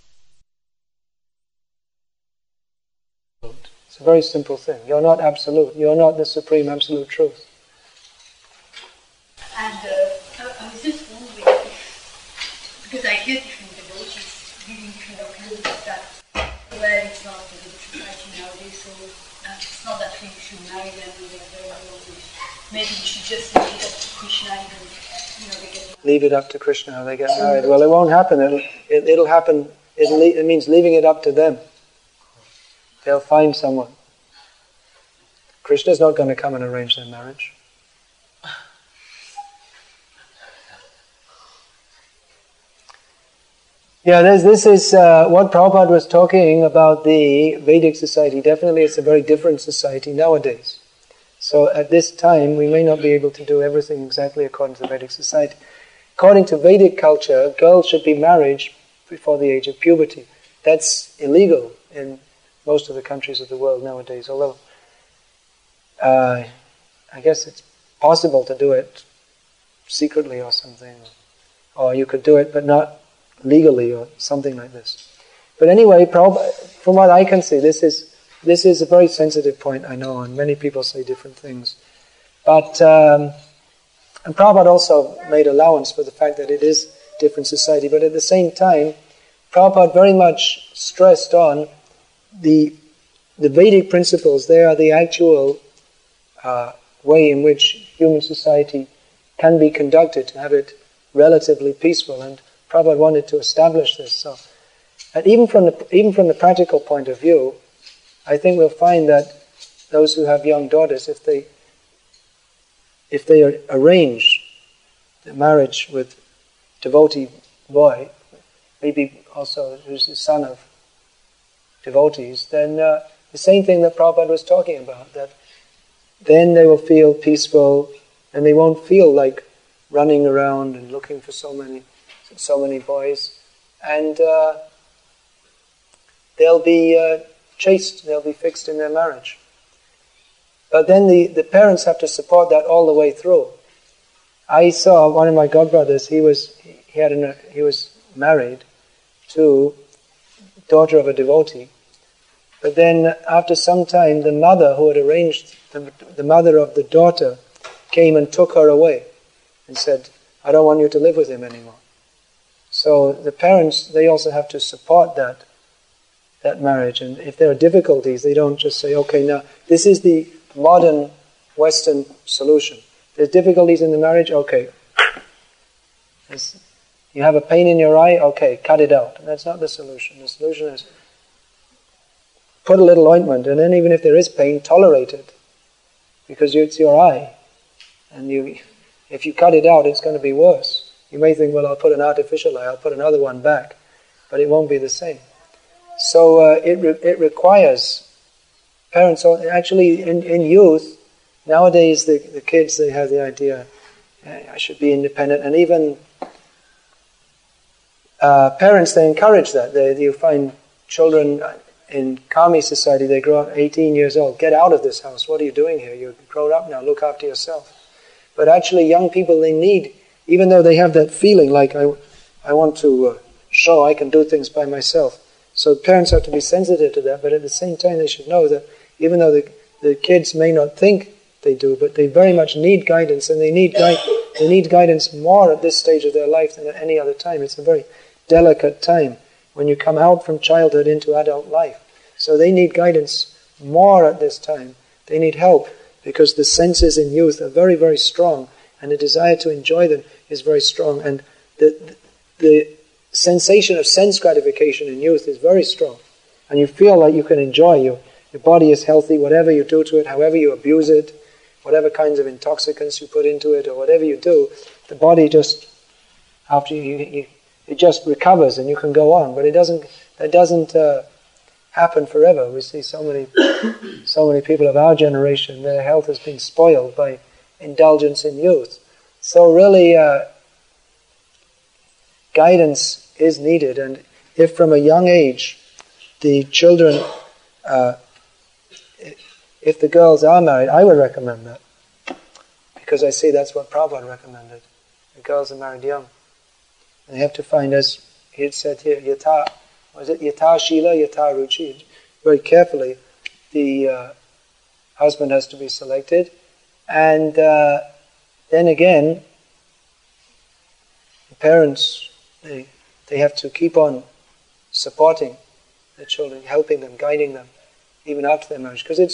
It's a very simple thing. You're not absolute. You're not the supreme absolute truth. And I was just wondering, because I hear different devotees giving different opinions that where it's not a good society nowadays, so it's not that we should marry them when they're very old. Maybe we should just leave it up to Krishna and they get married. Leave it up to Krishna how they get married. Well, it won't happen. It'll happen. It means leaving it up to them. They'll find someone. Krishna's not going to come and arrange their marriage. Yeah, this is what Prabhupada was talking about the Vedic society. Definitely it's a very different society nowadays. So at this time, we may not be able to do everything exactly according to the Vedic society. According to Vedic culture, girls should be married before the age of puberty. That's illegal in most of the countries of the world nowadays, although I guess it's possible to do it secretly or something. Or you could do it but not legally or something like this. But anyway, from what I can see, this is a very sensitive point, I know, and many people say different things. But, and Prabhupada also made allowance for the fact that it is different society, but at the same time, Prabhupada very much stressed on the Vedic principles. They are the actual way in which human society can be conducted, to have it relatively peaceful, and Prabhupada wanted to establish this. So, and even from the practical point of view, I think we'll find that those who have young daughters, if they arrange the marriage with devotee boy, maybe also who's the son of devotees, then the same thing that Prabhupada was talking about, that then they will feel peaceful and they won't feel like running around and looking for so many boys, and they'll be chaste, they'll be fixed in their marriage. But then the parents have to support that all the way through. I saw one of my godbrothers, he was married to daughter of a devotee. But then after some time, the mother who had arranged, the mother of the daughter, came and took her away and said, I don't want you to live with him anymore. So the parents, they also have to support that marriage. And if there are difficulties, they don't just say, okay, now this is the modern Western solution. There's difficulties in the marriage, okay. You have a pain in your eye, okay, cut it out. And that's not the solution. The solution is put a little ointment, and then even if there is pain, tolerate it. Because it's your eye. And if you cut it out, it's going to be worse. You may think, well, I'll put an artificial eye, I'll put another one back. But it won't be the same. So it requires parents, actually in youth, nowadays the kids, they have the idea, I should be independent, and even parents, they encourage that. You find children in Kami society, they grow up 18 years old, get out of this house, what are you doing here? You're grown up now, look after yourself. But actually young people, they need, even though they have that feeling like I want to show I can do things by myself. So parents have to be sensitive to that, but at the same time they should know that even though the kids may not think they do, but they very much need guidance, and they need guidance more at this stage of their life than at any other time. It's a very delicate time when you come out from childhood into adult life. So they need guidance more at this time. They need help because the senses in youth are very, very strong, and the desire to enjoy them is very strong, and the sensation of sense gratification in youth is very strong, and you feel like you can enjoy. Your body is healthy, whatever you do to it, however you abuse it, whatever kinds of intoxicants you put into it, or whatever you do, the body just, after it just recovers and you can go on. But that doesn't happen forever. We see so many people of our generation, their health has been spoiled by indulgence in youth. So really, guidance is needed, and if from a young age the children, if the girls are married, I would recommend that, because I see that's what Prabhupada recommended. The girls are married young. And they have to find, as he had said here, yata shila, yata ruchi. Very carefully, the husband has to be selected, and then again, the parents, they have to keep on supporting the children, helping them, guiding them, even after their marriage. Because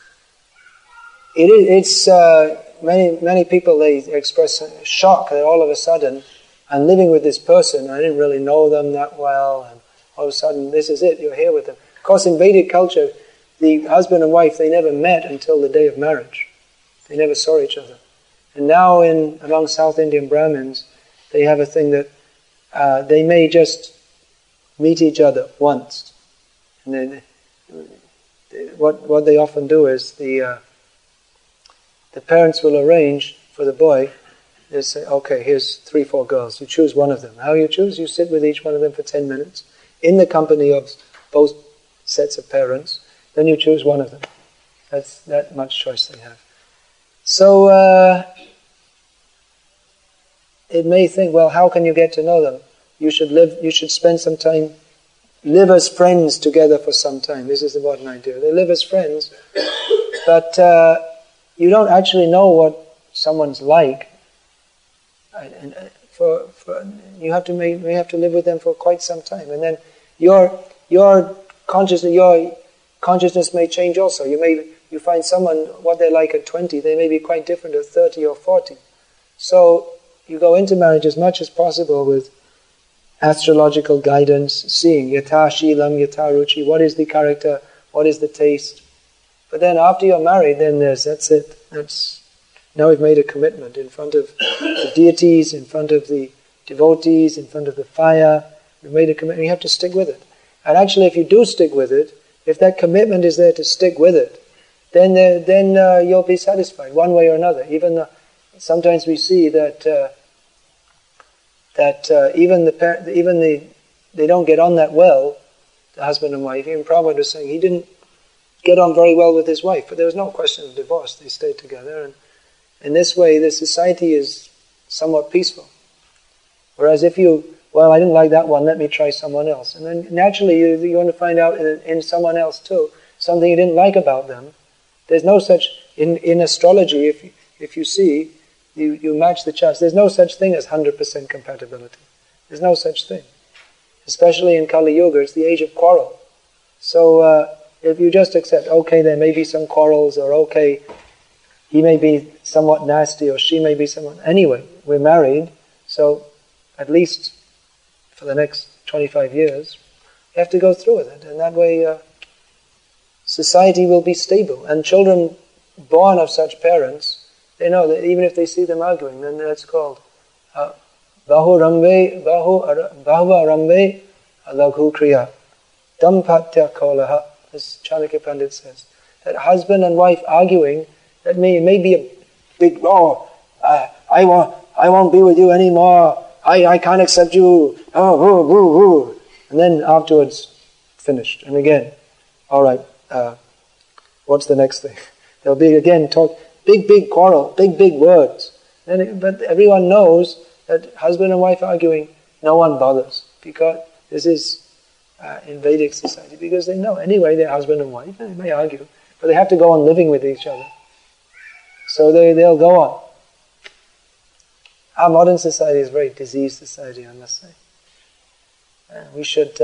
many people, they express shock that all of a sudden, I'm living with this person, I didn't really know them that well, and all of a sudden, this is it, you're here with them. Of course, in Vedic culture, the husband and wife, they never met until the day of marriage. They never saw each other. And now among South Indian Brahmins, they have a thing that they may just meet each other once. And then what they often do is the parents will arrange for the boy, they say, okay, here's 3-4 girls, you choose one of them. How you choose? You sit with each one of them for 10 minutes in the company of both sets of parents, then you choose one of them. That's that much choice they have. So it may think, well, how can you get to know them? You should spend some time, live as friends together for some time. This is the modern idea. They live as friends, but you don't actually know what someone's like. And you have to live with them for quite some time, and then your consciousness may change also. You find someone, what they're like at 20, they may be quite different at 30 or 40. So you go into marriage as much as possible with astrological guidance, seeing yata shilam, yata ruchi, what is the character what is the taste. But then after you're married, then that's it. Now we've made a commitment in front of the deities, in front of the devotees, in front of the fire. We've made a commitment. You have to stick with it. And actually, if you do stick with it, if that commitment is there to stick with it, then you'll be satisfied one way or another. Even sometimes we see that they don't get on that well, the husband and wife. Even Prabhupada was saying he didn't get on very well with his wife, but there was no question of divorce. They stayed together, and in this way, the society is somewhat peaceful. Whereas if I didn't like that one, let me try someone else. And then naturally you're going to find out in someone else too, something you didn't like about them. There's no such, in astrology, if you see, you match the charts, there's no such thing as 100% compatibility. There's no such thing. Especially in Kali Yuga, it's the age of quarrel. So if you just accept, okay, there may be some quarrels, or okay, he may be somewhat nasty, or she may be somewhat... Anyway, we're married, so at least for the next 25 years, you have to go through with it. And that way, society will be stable. And children born of such parents, they know that even if they see them arguing, then that's called Bahu Ramve Laghu Kriya. Dampatya Kolaha, as Chanakya Pandit says. That husband and wife arguing, that may be a big, I won't be with you anymore, I can't accept you, and then afterwards, finished. And again, alright, what's the next thing? There'll be again talk, big quarrel, big words. But everyone knows that husband and wife arguing, no one bothers, because this is in Vedic society, because they know anyway they're husband and wife, and they may argue, but they have to go on living with each other. So they'll go on. Our modern society is a very diseased society, I must say. We should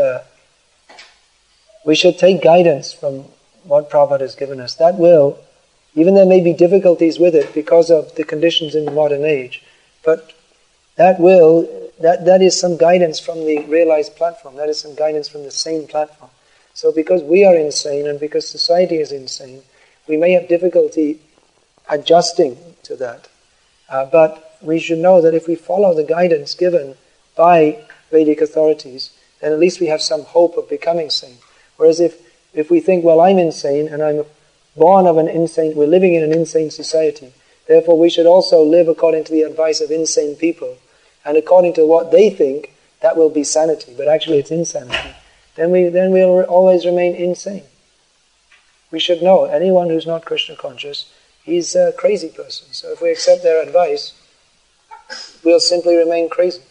take guidance from what Prabhupada has given us. That will, even there may be difficulties with it because of the conditions in the modern age, but that is some guidance from the realized platform. That is some guidance from the sane platform. So because we are insane and because society is insane, we may have difficulty adjusting to that. But we should know that if we follow the guidance given by Vedic authorities, then at least we have some hope of becoming sane. Whereas if we think, well, I'm insane and I'm born of an insane, we're living in an insane society, therefore we should also live according to the advice of insane people, and according to what they think, that will be sanity, but actually it's insanity, then we'll always remain insane. We should know, anyone who's not Krishna conscious, he's a crazy person. So if we accept their advice, we'll simply remain crazy.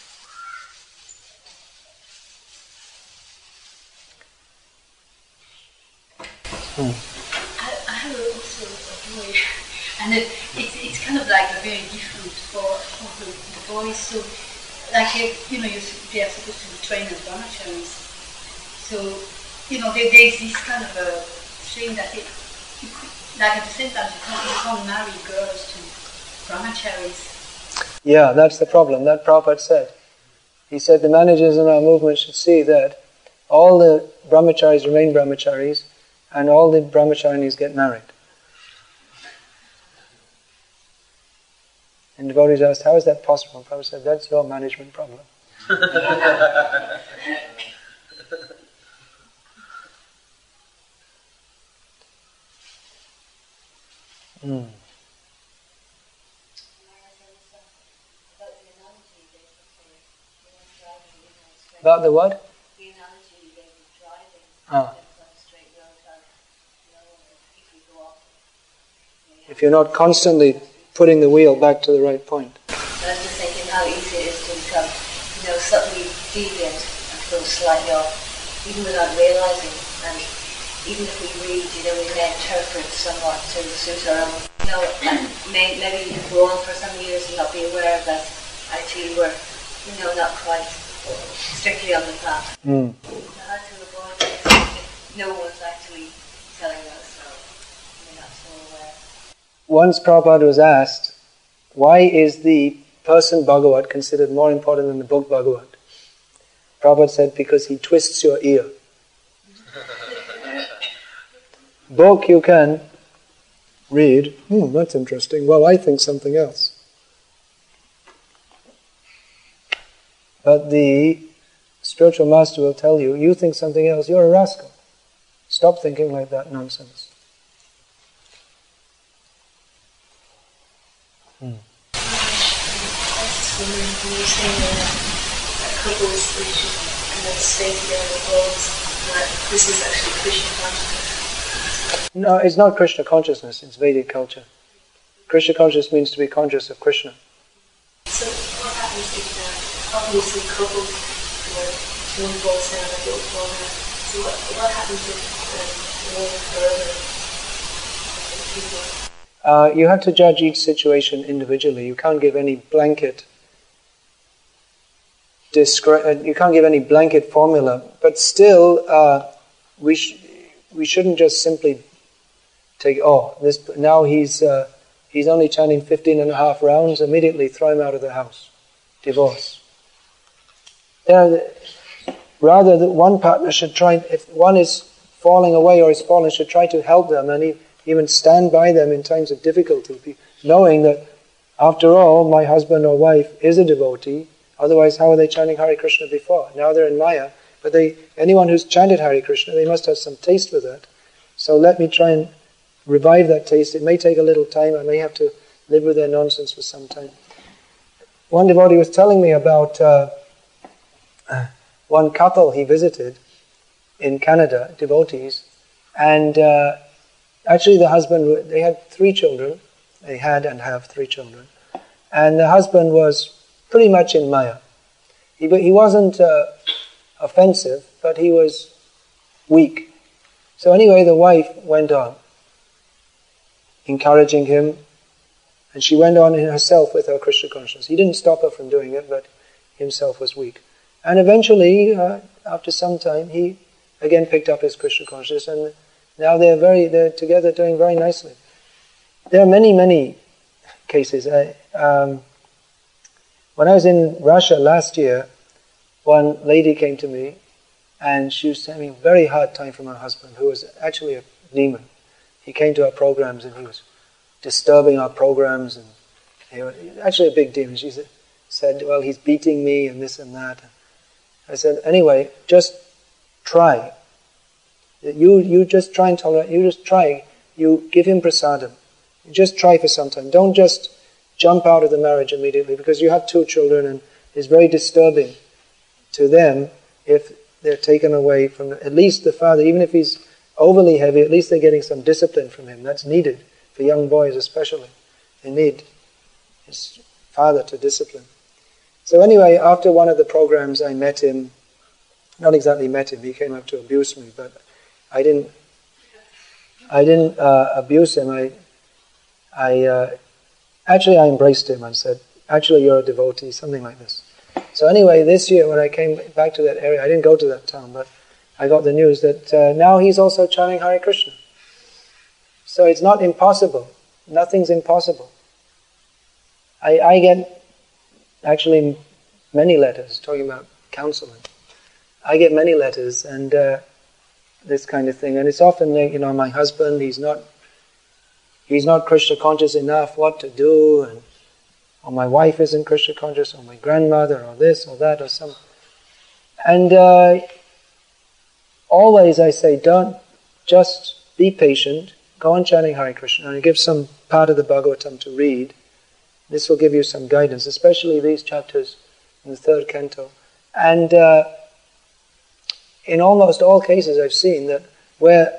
I have also a boy, and it's kind of like a very different for the boys. So, like they are supposed to be trained as brahmacharis. So, there's this kind of a thing that like at the same time you can't marry girls to brahmacharis. Yeah, that's the problem. That Prabhupada said. He said the managers in our movement should see that all the brahmacharis remain brahmacharis and all the brahmacharinis get married. And devotees asked, how is that possible? Prabhupada said, that's your management problem. About the what? The analogy you gave of driving. On a straight road, if you go off. If you're not constantly putting the wheel back to the right point. I'm just thinking how easy it is to become, suddenly deviant and go slightly off, even without realizing. And even if we read, we may interpret somewhat to suit our own. And maybe you can go on for some years and not be aware that actually we're, not quite strictly on the path. How to avoid this if no one's actually telling us, so we're not so aware. Once Prabhupada was asked, why is the person Bhagavat considered more important than the book Bhagavat? Prabhupada said, because he twists your ear. book you can read, that's interesting, well, I think something else. But the spiritual master will tell you, you think something else, you're a rascal. Stop thinking like that nonsense. I was just wondering, when you're saying that couples should kind of stay together always, that this is actually Krishna consciousness? No, it's not Krishna consciousness, it's Vedic culture. Krishna consciousness means to be conscious of Krishna. So what happens if obviously couples where one falls down and the other falls down? So what happens if one forever people? You have to judge each situation individually. You can't give any blanket you can't give any blanket formula. But still, we shouldn't just simply take, now he's only chanting 15 and a half rounds, immediately throw him out of the house. Divorce. Rather, that one partner should try, if one is falling away or is fallen, should try to help them and even stand by them in times of difficulty, knowing that, after all, my husband or wife is a devotee, otherwise how are they chanting Hare Krishna before? Now they're in Maya, but anyone who's chanted Hare Krishna, they must have some taste for that. So let me try and revive that taste. It may take a little time, I may have to live with their nonsense for some time. One devotee was telling me about one couple he visited in Canada, devotees, and actually the husband, they had 3 children, they had and have 3 children, and the husband was pretty much in Maya. He wasn't offensive, but he was weak. So anyway, the wife went on, encouraging him, and she went on in herself with her Krishna consciousness. He didn't stop her from doing it, but himself was weak. And eventually, after some time, he again picked up his Krishna consciousness, and now they're together doing very nicely. There are many, many cases. When I was in Russia last year, one lady came to me, and she was having a very hard time from her husband, who was actually a demon. He came to our programs, and he was disturbing our programs, and he was actually a big demon. She said, well, he's beating me, and this and that. I said, anyway, just try. You just try and tolerate. You just try. You give him prasadam. You just try for some time. Don't just jump out of the marriage immediately, because you have 2 children, and it's very disturbing to them if they're taken away from at least the father. Even if he's overly heavy, at least they're getting some discipline from him. That's needed for young boys especially. They need his father to discipline. So anyway, after one of the programs, I met him. Not exactly met him. He came up to abuse me, but I didn't abuse him. Actually, I embraced him. I said, actually, you're a devotee, something like this. So anyway, this year when I came back to that area, I didn't go to that town, but I got the news that now he's also chanting Hare Krishna. So it's not impossible. Nothing's impossible. I get actually many letters talking about counseling. I get many letters and this kind of thing, and it's often, my husband, he's not Krishna conscious enough, what to do, or my wife isn't Krishna conscious, or my grandmother, or this, or that, or some. And always I say, don't just be patient, go on chanting Hare Krishna, and I give some part of the Bhagavatam to read. This will give you some guidance, especially these chapters in the 3rd canto. And in almost all cases I've seen that where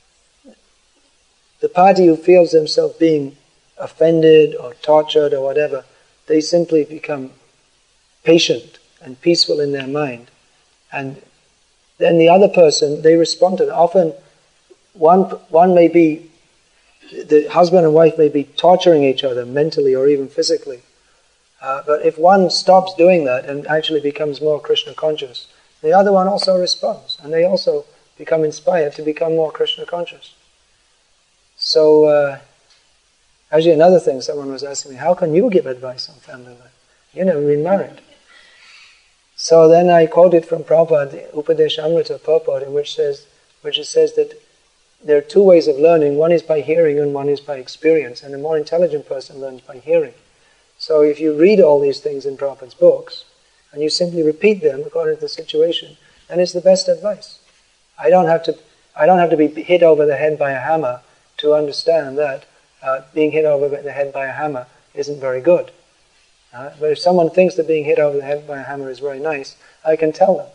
the party who feels themselves being offended or tortured or whatever, they simply become patient and peaceful in their mind. And then the other person, they respond to it. Often one may be, the husband and wife may be torturing each other mentally or even physically. But if one stops doing that and actually becomes more Krishna conscious, the other one also responds, and they also become inspired to become more Krishna conscious. So, actually another thing someone was asking me, how can you give advice on family life? You've never been married. So then I quoted from Prabhupada, the Upadesha Amrita purport, in which it says that there are two ways of learning. One is by hearing and one is by experience. And a more intelligent person learns by hearing. So if you read all these things in Prabhupada's books, and you simply repeat them according to the situation, then it's the best advice. I don't have to be hit over the head by a hammer to understand that being hit over the head by a hammer isn't very good. But if someone thinks that being hit over the head by a hammer is very nice, I can tell them.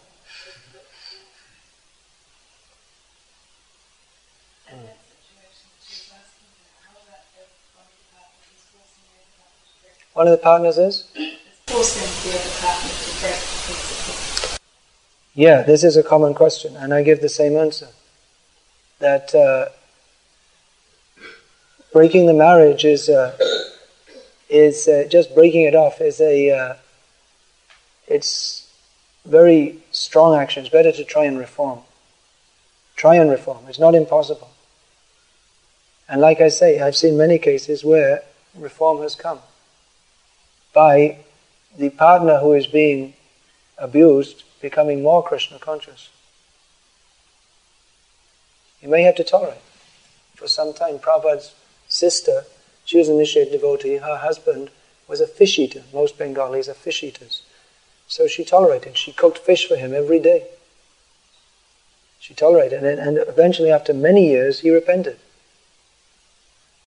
One of the partners is? Forcing the other partner to break the principle. Yeah, this is a common question, and I give the same answer. That breaking the marriage is just breaking it off is it's very strong action. It's better to try and reform. Try and reform. It's not impossible. And like I say, I've seen many cases where reform has come by the partner who is being abused becoming more Krishna conscious. You may have to tolerate. For some time, Prabhupada's sister, she was an initiated devotee, her husband was a fish eater. Most Bengalis are fish eaters. So she tolerated. She cooked fish for him every day. She tolerated, and eventually after many years he repented.